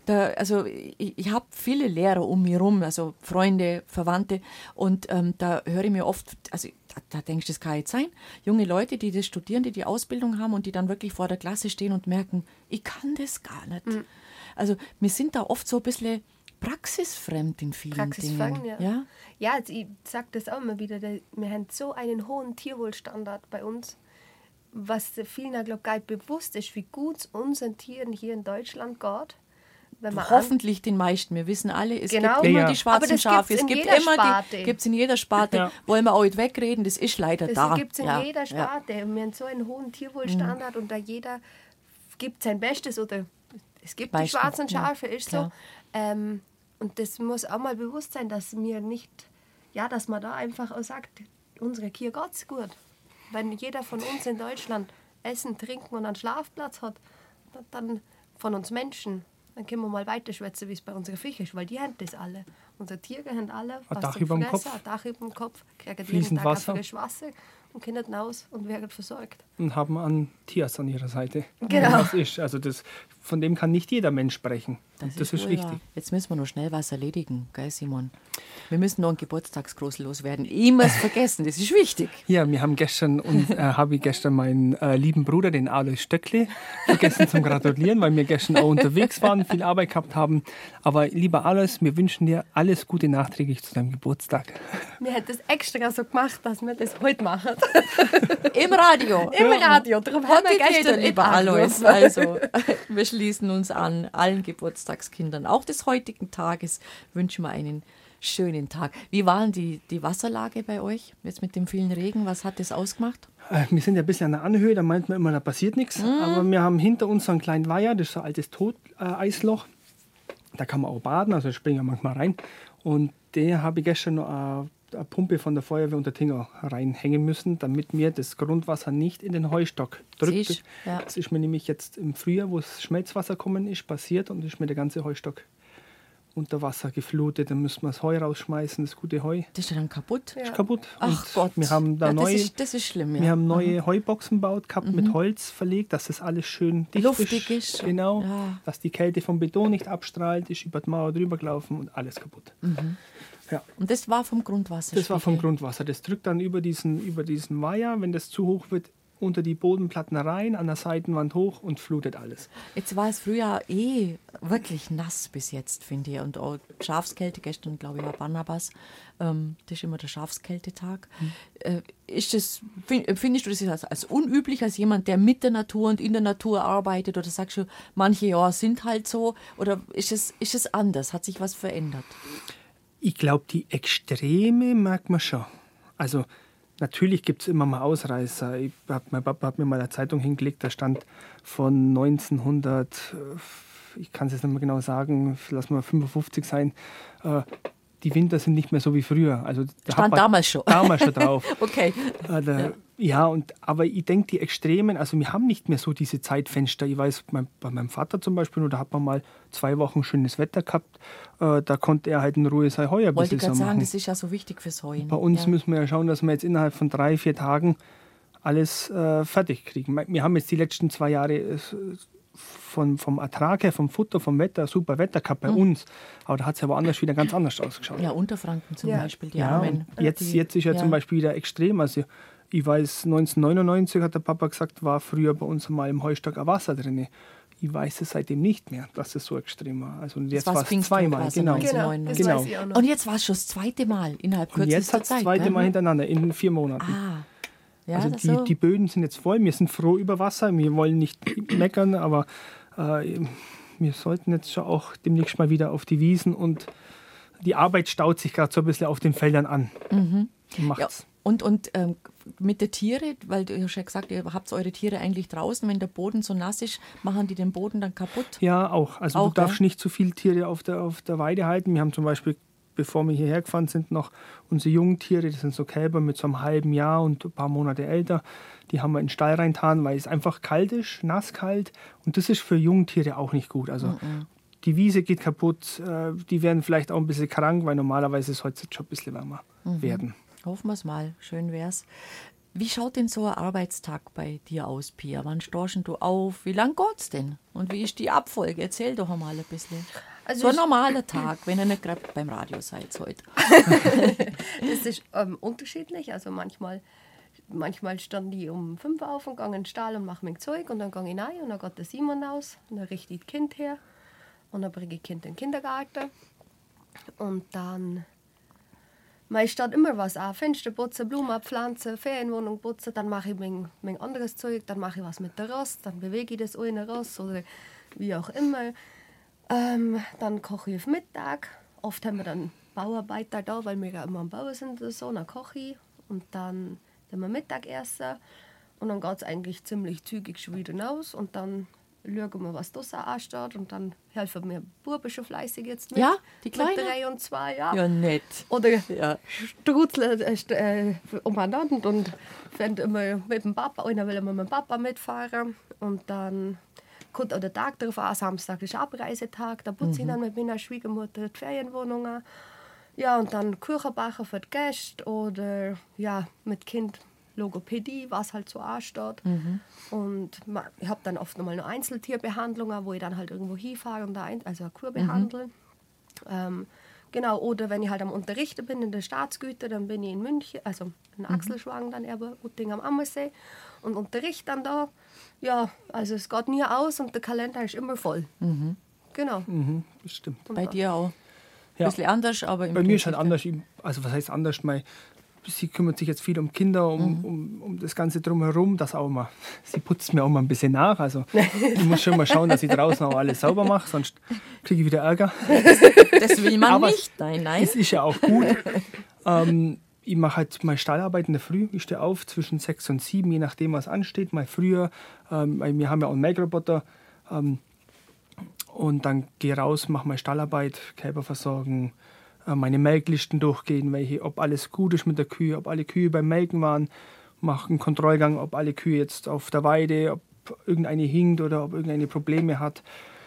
da, also ich, ich habe viele Lehrer um mich herum, also Freunde, Verwandte, und ähm, da höre ich mir oft, also da, da denkst du, das kann jetzt sein, junge Leute, die das studieren, die die Ausbildung haben und die dann wirklich vor der Klasse stehen und merken, ich kann das gar nicht. Mhm. Also wir sind da oft so ein bisschen praxisfremd in vielen Praxisfremd, Dingen. ja. Ja, ja also ich sage das auch immer wieder, wir haben so einen hohen Tierwohlstandard bei uns, was vielen, glaube ich, gar nicht bewusst ist, wie gut es unseren Tieren hier in Deutschland geht. Wenn man hoffentlich an den meisten. Wir wissen alle, es genau. gibt immer ja, ja. die schwarzen Schafe. Es gibt immer Sparte. die, gibt's in jeder Sparte. Ja. Wollen wir auch nicht wegreden, das ist leider das da. Das gibt es in ja. jeder Sparte. Ja. Wir haben so einen hohen Tierwohlstandard mhm. und da jeder gibt sein Bestes oder es gibt Meistens, die schwarzen Schafe, ja. ist so. Ähm, und das muss auch mal bewusst sein, dass mir nicht, ja, dass man da einfach auch sagt, unsere Tiere geht's gut. Wenn jeder von uns in Deutschland Essen, Trinken und einen Schlafplatz hat, dann von uns Menschen, dann können wir mal weiter schwätzen, wie es bei unseren Fischen ist, weil die haben das alle. Unsere Tiere haben alle ein Dach über dem Kopf, Ah, ein Dach über dem Kopf, kriegen jeden Tag Wasser. frisches Wasser und können hinaus und werden versorgt. Und haben einen Tierarzt an ihrer Seite. Genau. Das ist, also das, von dem kann nicht jeder Mensch sprechen. Das, das ist, ist wichtig. Wahr. Jetzt müssen wir noch schnell was erledigen, gell Simon? Wir müssen noch einen Geburtstagsgruß loswerden. Immer vergessen, das ist wichtig. Ja, wir haben gestern und äh, habe ich gestern meinen äh, lieben Bruder, den Alois Stöckli, vergessen zum Gratulieren, weil wir gestern auch unterwegs waren, viel Arbeit gehabt haben. Aber lieber Alois, wir wünschen dir alles Gute nachträglich zu deinem Geburtstag. Wir haben das extra so gemacht, dass wir das heute machen. Im Radio. Im Radio. Darum haben wir gestern lieber Alois. Also, wir schließen uns an allen Geburtstagskindern. Auch des heutigen Tages wünschen wir einen schönen Tag. Wie war denn die, die Wasserlage bei euch jetzt mit dem vielen Regen? Was hat das ausgemacht? Äh, wir sind ja ein bisschen an der Anhöhe, da meint man immer, da passiert nichts. Mm. Aber wir haben hinter uns so einen kleinen Weiher, das ist so ein altes Tot-Eisloch. Da kann man auch baden, also springen wir manchmal rein. Und der habe ich gestern noch eine, eine Pumpe von der Feuerwehr unter Tinger reinhängen müssen, damit mir das Grundwasser nicht in den Heustock drückt. Siehst, ja. Das ist mir nämlich jetzt im Frühjahr, wo das Schmelzwasser kommen ist, passiert und ist mir der ganze Heustock unter Wasser geflutet. Dann müssen wir das Heu rausschmeißen, das gute Heu. Das ist ja dann kaputt? Ja. Ist kaputt. Ach und Gott. Wir haben da ja, neue, das, ist, das ist schlimm, ja. Wir haben neue Aha. Heuboxen gebaut, gehabt, mhm. mit Holz verlegt, dass das alles schön dicht luftig ist. ist. Genau. Ja. Dass die Kälte vom Beton nicht abstrahlt, ist über die Mauer drüber gelaufen und alles kaputt. Mhm. Ja. Und das war vom Grundwasser? Das war vom Grundwasser. Das drückt dann über diesen, über diesen Weiher, wenn das zu hoch wird, unter die Bodenplatten rein, an der Seitenwand hoch und flutet alles. Jetzt war es früher eh wirklich nass bis jetzt, finde ich. Und auch Schafskälte, gestern glaube ich war Barnabas, ähm, das ist immer der Schafskältetag. Mhm. Äh, ist das, find, findest du das als, als unüblich, als jemand, der mit der Natur und in der Natur arbeitet? Oder sagst du, manche Jahre sind halt so? Oder ist es, ist es anders? Hat sich was verändert? Ich glaube, die Extreme merkt man schon. Also natürlich gibt es immer mal Ausreißer. Ich hab, mein Papa hat mir mal eine Zeitung hingelegt, da stand von neunzehnhundert, ich kann es jetzt nicht mehr genau sagen, lass mal fünfundfünfzig sein, äh, die Winter sind nicht mehr so wie früher. Also, da stand damals schon. Damals schon drauf. Okay. Äh, da, ja. ja, und, aber ich denke, die Extremen, also wir haben nicht mehr so diese Zeitfenster. Ich weiß, mein, bei meinem Vater zum Beispiel, da hat man mal zwei Wochen schönes Wetter gehabt, äh, da konnte er halt in Ruhe sein Heu ein Wollte bisschen ich gerade so sagen, machen. das ist ja so wichtig fürs Heuen. Bei uns ja. müssen wir ja schauen, dass wir jetzt innerhalb von drei, vier Tagen alles äh, fertig kriegen. Wir haben jetzt die letzten zwei Jahre äh, von, vom Ertrag her, vom Futter, vom Wetter, super Wetter gehabt bei mhm. uns. Aber da hat es ja woanders wieder ganz anders ausgeschaut. Ja, Unterfranken zum ja. Beispiel, die ja, Armen. Jetzt, die, jetzt ist ja, ja zum Beispiel wieder extrem. Also ich weiß, neunzehnhundertneunundneunzig hat der Papa gesagt, war früher bei uns mal im Heustock ein Wasser drin. Ich weiß es seitdem nicht mehr, dass es so extrem war. Also jetzt war es zweimal. Genau. Genau, das genau. weiß ich auch noch. Und jetzt war es schon das zweite Mal innerhalb Und jetzt kürzester hat es Zeit. das zweite gell? Mal hintereinander, in vier Monaten. Ah. Ja, also das die, so. die Böden sind jetzt voll, wir sind froh über Wasser, wir wollen nicht meckern, aber äh, wir sollten jetzt schon auch demnächst mal wieder auf die Wiesen und die Arbeit staut sich gerade so ein bisschen auf den Feldern an. Mhm. Macht's. Ja, und und ähm, mit den Tieren, weil du hast ja gesagt, ihr habt eure Tiere eigentlich draußen, wenn der Boden so nass ist, machen die den Boden dann kaputt? Ja, auch. Also auch, du darfst gell? nicht zu viele Tiere auf der, auf der Weide halten. Wir haben zum Beispiel, bevor wir hierher gefahren sind, noch unsere Jungtiere, das sind so Kälber mit so einem halben Jahr und ein paar Monate älter. Die haben wir in den Stall reingetan, weil es einfach kalt ist, nasskalt. Und das ist für Jungtiere auch nicht gut. Also mhm. die Wiese geht kaputt, die werden vielleicht auch ein bisschen krank, weil normalerweise soll es jetzt schon ein bisschen wärmer mhm. werden. Hoffen wir es mal, schön wär's. Wie schaut denn so ein Arbeitstag bei dir aus, Pia? Wann stehst du auf? Wie lang geht's denn? Und wie ist die Abfolge? Erzähl doch einmal ein bisschen. Also so ein ich- normaler Tag, wenn ihr nicht gerade beim Radio seid heute. Das ist ähm, unterschiedlich. Also manchmal, manchmal stand ich um fünf Uhr auf und gehe in den Stall und mache mein Zeug. Und dann gehe ich rein und dann geht der Simon aus. Und dann richte ich das Kind her. Und dann bringe ich das Kind in den Kindergarten. Und dann... Man steht immer was an. Fenster putzen, Blumen pflanzen, Ferienwohnung putzen. Dann mache ich mein, mein anderes Zeug. Dann mache ich was mit der Rost. Dann bewege ich das auch in der Rost oder wie auch immer. Ähm, dann koche ich auf Mittag. Oft haben wir dann Bauarbeiter da, weil wir ja immer am Bauen sind oder so. Dann koche ich und dann dann wir Mittag essen. Und dann geht es eigentlich ziemlich zügig schon wieder raus. Und dann schauen wir, was das ansteht. Und dann helfen mir Buben schon fleißig jetzt mit. Ja, die Mit Kleinen? drei und zwei, ja. Ja, nett. Oder Ja. strutzeln äh, st- äh, umeinander und wenn immer mit dem Papa, einer will immer mit dem Papa mitfahren. Und dann kommt auch der Tag darauf an, Samstag ist Abreisetag, da putze ich dann mit meiner Schwiegermutter die Ferienwohnung an. Ja, und dann Kuchen backen für die Gäste oder ja, mit Kind Logopädie, was halt so ansteht. Und ma- ich habe dann oft nochmal eine Einzeltierbehandlung, wo ich dann halt irgendwo hinfahre und da ein, also eine Kur behandle. Ähm, genau, oder wenn ich halt am Unterrichten bin in der Staatsgüte, dann bin ich in München, also in Achselschwang, dann eben Utting am Ammersee und unterrichte dann da. Ja, also es geht nie aus und der Kalender ist immer voll. Genau. Mhm, das stimmt. Bei dir auch. Ein Ja. bisschen anders, aber im Bei mir ist halt Prinzip- anders. Ich- Also was heißt anders? Mein, sie kümmert sich jetzt viel um Kinder, um, um, um das Ganze drumherum. Das auch mal, sie putzt mir auch mal ein bisschen nach. Also ich muss schon mal schauen, dass ich draußen auch alles sauber mache, sonst kriege ich wieder Ärger. Das will man Aber nicht. Nein, nein. Es ist ja auch gut. ähm, ich mache halt meine Stallarbeit in der Früh. Ich stehe auf zwischen sechs und sieben, je nachdem, was ansteht. Mal früher. Ähm, weil wir haben ja auch einen Melkroboter. Ähm, und dann gehe raus, mache meine Stallarbeit, Kälber versorgen, äh, meine Melklisten durchgehen, welche, ob alles gut ist mit der Kühe, ob alle Kühe beim Melken waren. Mache einen Kontrollgang, ob alle Kühe jetzt auf der Weide, ob irgendeine hinkt oder ob irgendeine Probleme hat.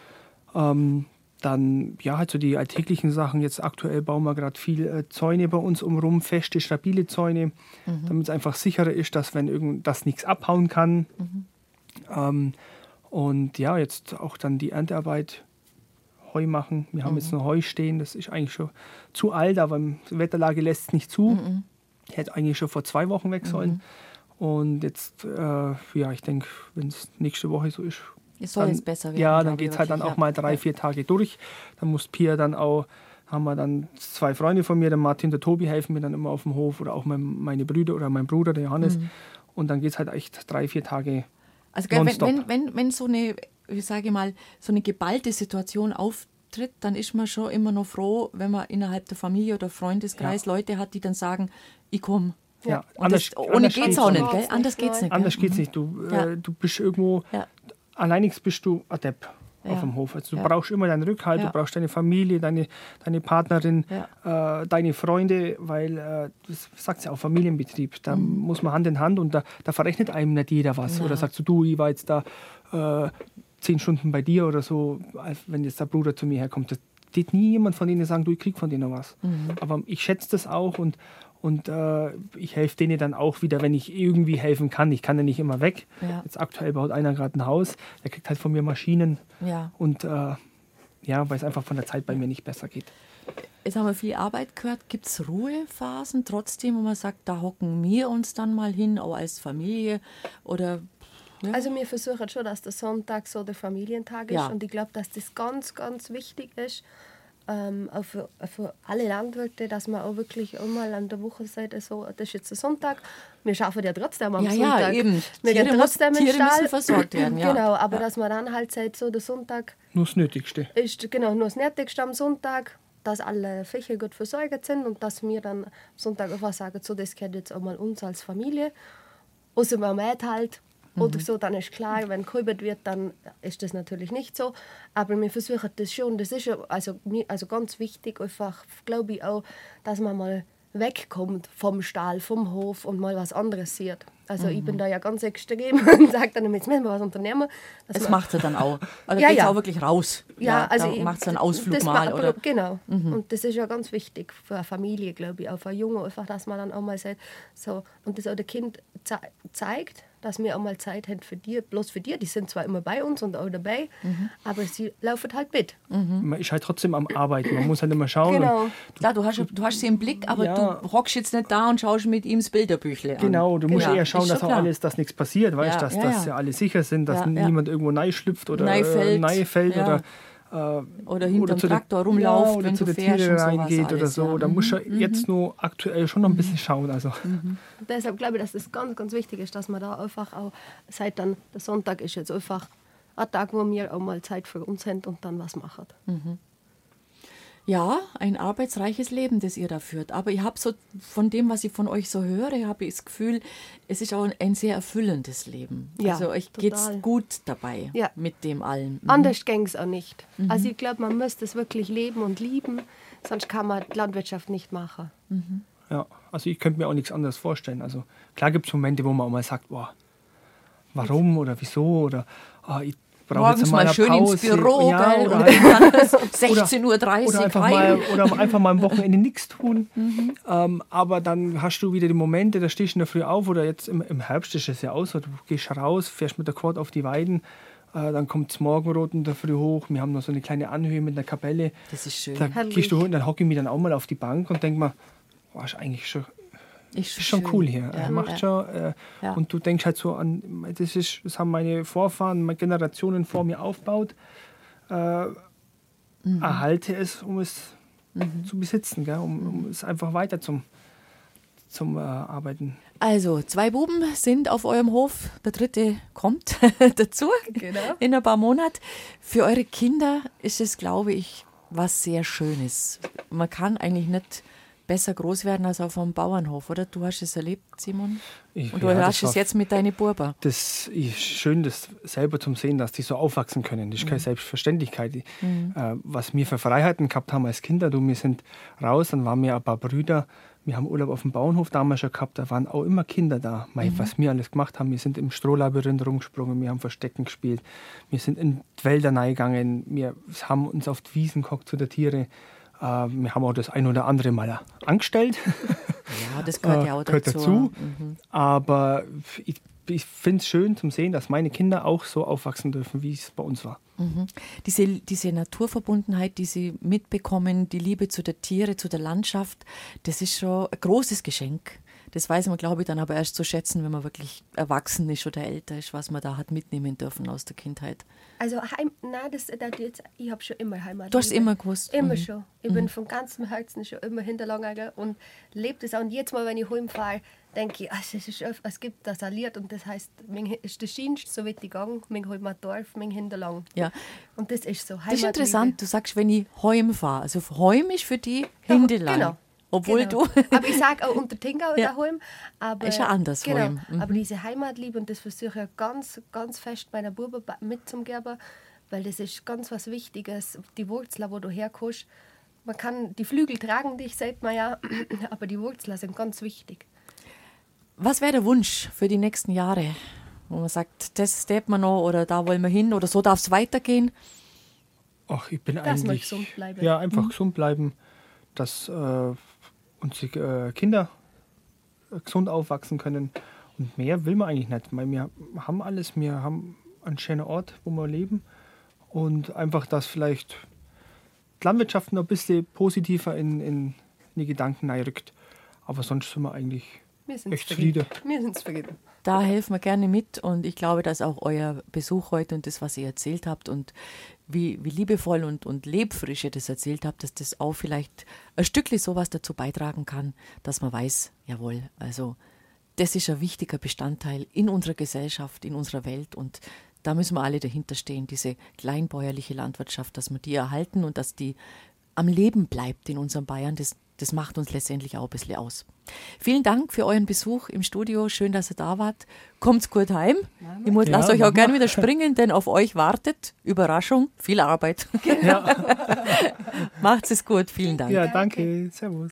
Ähm, Dann, ja, halt so die alltäglichen Sachen. Jetzt aktuell bauen wir gerade viel äh, Zäune bei uns umrum, feste, stabile Zäune, damit es einfach sicherer ist, dass wenn irgend, dass nichts abhauen kann. Ähm, und ja, jetzt auch dann die Erntearbeit, Heu machen. Wir haben jetzt noch Heu stehen, das ist eigentlich schon zu alt, aber die Wetterlage lässt es nicht zu. Hätte eigentlich schon vor zwei Wochen weg sollen. Und jetzt, äh, ja, ich denke, wenn es nächste Woche so ist, Es soll dann, jetzt besser werden. ja, dann glaube ich geht es halt dann wirklich, auch mal drei, ja. vier Tage durch. Dann muss Pia dann auch, haben wir dann zwei Freunde von mir, der Martin und der Tobi, helfen mir dann immer auf dem Hof oder auch mein, meine Brüder oder mein Bruder, der Johannes. Mhm. Und dann geht es halt echt drei, vier Tage. Also gell, wenn, Nonstop. wenn, wenn, wenn so eine, ich sage mal, so eine geballte Situation auftritt, dann ist man schon immer noch froh, wenn man innerhalb der Familie oder Freundeskreis Leute hat, die dann sagen, ich komme. Ja, Und das, ohne anders geht's geht's auch nicht. nicht, gell? Anders geht's nicht. Anders gell? geht's nicht. Du, Ja. äh, du bist irgendwo, Ja. alleinig bist du Adept Ja. auf dem Hof. Also du Ja. brauchst immer deinen Rückhalt, Ja. du brauchst deine Familie, deine, deine Partnerin, äh, deine Freunde, weil, äh, das sagt ja auch Familienbetrieb, da Mhm. muss man Hand in Hand und da, da verrechnet einem nicht jeder was. Na. Oder sagst du, du, ich war jetzt da äh, zehn Stunden bei dir oder so, als wenn jetzt der Bruder zu mir herkommt. Das wird nie jemand von denen sagen, du, ich krieg von denen noch was. Mhm. Aber ich schätze das auch und Und äh, ich helfe denen dann auch wieder, wenn ich irgendwie helfen kann. Ich kann ja nicht immer weg. Ja. Jetzt aktuell baut einer gerade ein Haus. Der kriegt halt von mir Maschinen. Ja. Und äh, ja, weil es einfach von der Zeit bei mir nicht besser geht. Jetzt haben wir viel Arbeit gehört. Gibt es Ruhephasen trotzdem, wo man sagt, da hocken wir uns dann mal hin, auch als Familie? Oder ja? Also wir versuchen schon, dass der Sonntag so der Familientag ist Ja. und ich glaube, dass das ganz, ganz wichtig ist, ähm, auch für, für alle Landwirte, dass man auch wirklich einmal an der Woche sagt, so, das ist jetzt der Sonntag, wir schaffen ja trotzdem am Ja, ja, Sonntag. eben. Wir Tiere gehen trotzdem muss- in den Tiere müssen Stall. versorgt werden, ja. Genau, aber Ja. dass man dann halt sagt, so der Sonntag Nur das Nötigste. ist genau nur das Nötigste am Sonntag, dass alle Viecher gut versorgt sind und dass wir dann am Sonntag einfach sagen, so, das gehört jetzt auch mal uns als Familie. Außer man mäht halt oder so, dann ist klar, wenn gehalten wird, dann ist das natürlich nicht so. Aber wir versuchen das schon. Das ist ja also, mir- also ganz wichtig, einfach, glaube ich auch, dass man mal wegkommt vom Stall, vom Hof und mal was anderes sieht. Also ich bin da ja ganz extrem und sage dann, jetzt müssen wir was unternehmen. Das macht sie dann auch. Also ja, geht ja. auch wirklich raus. Ja, ja also macht sie einen Ausflug das mal. ma- Oder? Genau. Mhm. Und das ist ja ganz wichtig für eine Familie, glaube ich, auch für Junge, einfach, dass man dann auch mal sagt, so, und das auch der Kind ze- zeigt, dass wir auch mal Zeit haben für die, bloß für die. Die sind zwar immer bei uns und auch dabei, mhm. aber sie laufen halt mit. Mhm. Man ist halt trotzdem am Arbeiten, man muss halt immer schauen. Genau. Klar, du hast, du hast sie im Blick, aber Ja. du hockst jetzt nicht da und schaust mit ihm das Bilderbüchle an. Genau, du musst Genau. eher schauen, Ist dass schon auch klar. alles, dass nichts passiert, weißt, Ja, dass, ja, dass ja. sie alle sicher sind, dass Ja, ja. niemand irgendwo neu schlüpft oder Neifällt. äh, fällt Ja. oder Oder hinterm zu der- Traktor rumläuft, ja, oder wenn zu du der fährst Tiere und sowas reingeht oder alles, so. ja. Da Mhm. muss er jetzt nur aktuell schon noch ein bisschen schauen. Also. Und deshalb glaube ich, dass das ganz, ganz wichtig ist, dass man da einfach auch, seit dann der Sonntag ist jetzt einfach ein Tag, wo wir auch mal Zeit für uns haben und dann was machen. Ja, ein arbeitsreiches Leben, das ihr da führt. Aber ich habe so, von dem, was ich von euch so höre, habe ich das Gefühl, es ist auch ein sehr erfüllendes Leben. Ja, also euch geht es total. gut dabei Ja. mit dem allen. Mhm. Anders ging es auch nicht. Also ich glaube, man müsste es wirklich leben und lieben, sonst kann man die Landwirtschaft nicht machen. Ja, also ich könnte mir auch nichts anderes vorstellen. Also klar gibt es Momente, wo man auch mal sagt, boah, warum oder wieso oder ah, ich brauche Morgens jetzt mal eine schön Pause. ins Büro, ja, gell? oder, Und halt, dann sechzehn Uhr dreißig oder, einfach heim. mal, oder einfach mal am Wochenende nichts tun. Ähm, aber dann hast du wieder die Momente, da stehst du in der Früh auf oder jetzt im, im Herbst ist es ja auch so, du gehst raus, fährst mit der Quad auf die Weiden, äh, dann kommt das Morgenrot in der Früh hoch, wir haben noch so eine kleine Anhöhe mit einer Kapelle. Das ist schön. Da Herrlich. gehst du hoch und dann hocke ich mich dann auch mal auf die Bank und denke mir, boah, ist eigentlich schon, Ist ist schon schön. cool hier. Ja, Er macht ja. schon, äh, Ja. Und du denkst halt so an, das, ist, das haben meine Vorfahren, meine Generationen vor mir aufgebaut. Äh, Mhm. Erhalte es, um es zu besitzen, gell? Um, um es einfach weiter zum, zum äh, Arbeiten. Also, zwei Buben sind auf eurem Hof, der dritte kommt dazu Genau. in ein paar Monaten. Für eure Kinder ist es, glaube ich, was sehr Schönes. Man kann eigentlich nicht besser groß werden als auf einem Bauernhof, oder? Du hast es erlebt, Simon? Ich- Und du ja, das hast es war- jetzt mit deinen Burber. Das ist schön, das selber zum Sehen, dass die so aufwachsen können. Das ist keine Selbstverständlichkeit. Äh, was wir für Freiheiten gehabt haben als Kinder, du, wir sind raus, dann waren wir ein paar Brüder, wir haben Urlaub auf dem Bauernhof damals schon gehabt, da waren auch immer Kinder da. Mei, was wir alles gemacht haben, wir sind im Strohlabyrinth rumgesprungen, wir haben Verstecken gespielt, wir sind in die Wälder reingegangen, wir haben uns auf die Wiesen gehockt zu den Tieren. Äh, wir haben auch das ein oder andere Mal angestellt. Ja, das gehört ja auch Äh, gehört dazu. dazu. Aber ich, ich finde es schön zum Sehen, dass meine Kinder auch so aufwachsen dürfen, wie es bei uns war. Mhm. Diese, diese Naturverbundenheit, die sie mitbekommen, die Liebe zu der Tiere, zu der Landschaft, das ist schon ein großes Geschenk. Das weiß man, glaube ich, dann aber erst zu schätzen, wenn man wirklich erwachsen ist oder älter ist, was man da hat mitnehmen dürfen aus der Kindheit. Also Heim, nein, das, das jetzt, ich habe schon immer Heimat. Du hast immer gewusst. Immer Mhm. schon. Ich bin von ganzem Herzen schon immer Hinterlangen und lebe das auch. Und jetzt mal, wenn ich heimfahre, denke ich, ach, es, ist, öf- es gibt das Lied und das heißt, mein Hi- ist der Schienst, so wird ich gegangen, mein Heimatdorf, mein Hinterlang. Ja. Und das ist so. Das ist interessant. Du sagst, wenn ich heim fahre. Also heim ist für die Hindelang. Genau. Obwohl genau. du... Aber ich sage auch unter Tingau Ja. daheim. Aber, Ist ja anders genau. heim. Mhm. Aber diese Heimatliebe, und das versuche ich ja ganz, ganz fest meiner Buben mitzugeben, weil das ist ganz was Wichtiges. Die Wurzeln, wo du herkommst, man kann, die Flügel tragen dich, sagt man ja, aber die Wurzeln sind ganz wichtig. Was wäre der Wunsch für die nächsten Jahre? Wo man sagt, das steht man noch oder da wollen wir hin oder so darf es weitergehen? Ach, ich bin Dass wir eigentlich. gesund bleiben. Ja, einfach gesund bleiben, dass äh, unsere äh, Kinder äh, gesund aufwachsen können. Und mehr will man eigentlich nicht. Weil wir haben alles, wir haben einen schönen Ort, wo wir leben. Und einfach, dass vielleicht die Landwirtschaft noch ein bisschen positiver in, in die Gedanken rückt. Aber sonst sind wir eigentlich Wir sind echt zufrieden. Wir sind zufrieden. Da helfen wir gerne mit und ich glaube, dass auch euer Besuch heute und das, was ihr erzählt habt und wie, wie liebevoll und, und lebfrisch ihr das erzählt habt, dass das auch vielleicht ein Stückchen sowas dazu beitragen kann, dass man weiß, jawohl, also das ist ein wichtiger Bestandteil in unserer Gesellschaft, in unserer Welt und da müssen wir alle dahinter stehen, diese kleinbäuerliche Landwirtschaft, dass wir die erhalten und dass die am Leben bleibt in unserem Bayern, das, das macht uns letztendlich auch ein bisschen aus. Vielen Dank für euren Besuch im Studio. Schön, dass ihr da wart. Kommt's gut heim. Ich muss, Ja, lasst euch auch machen wir. gerne wieder springen, denn auf euch wartet Überraschung, viel Arbeit. Ja, Macht's es gut. Vielen Dank. ja, danke. Servus.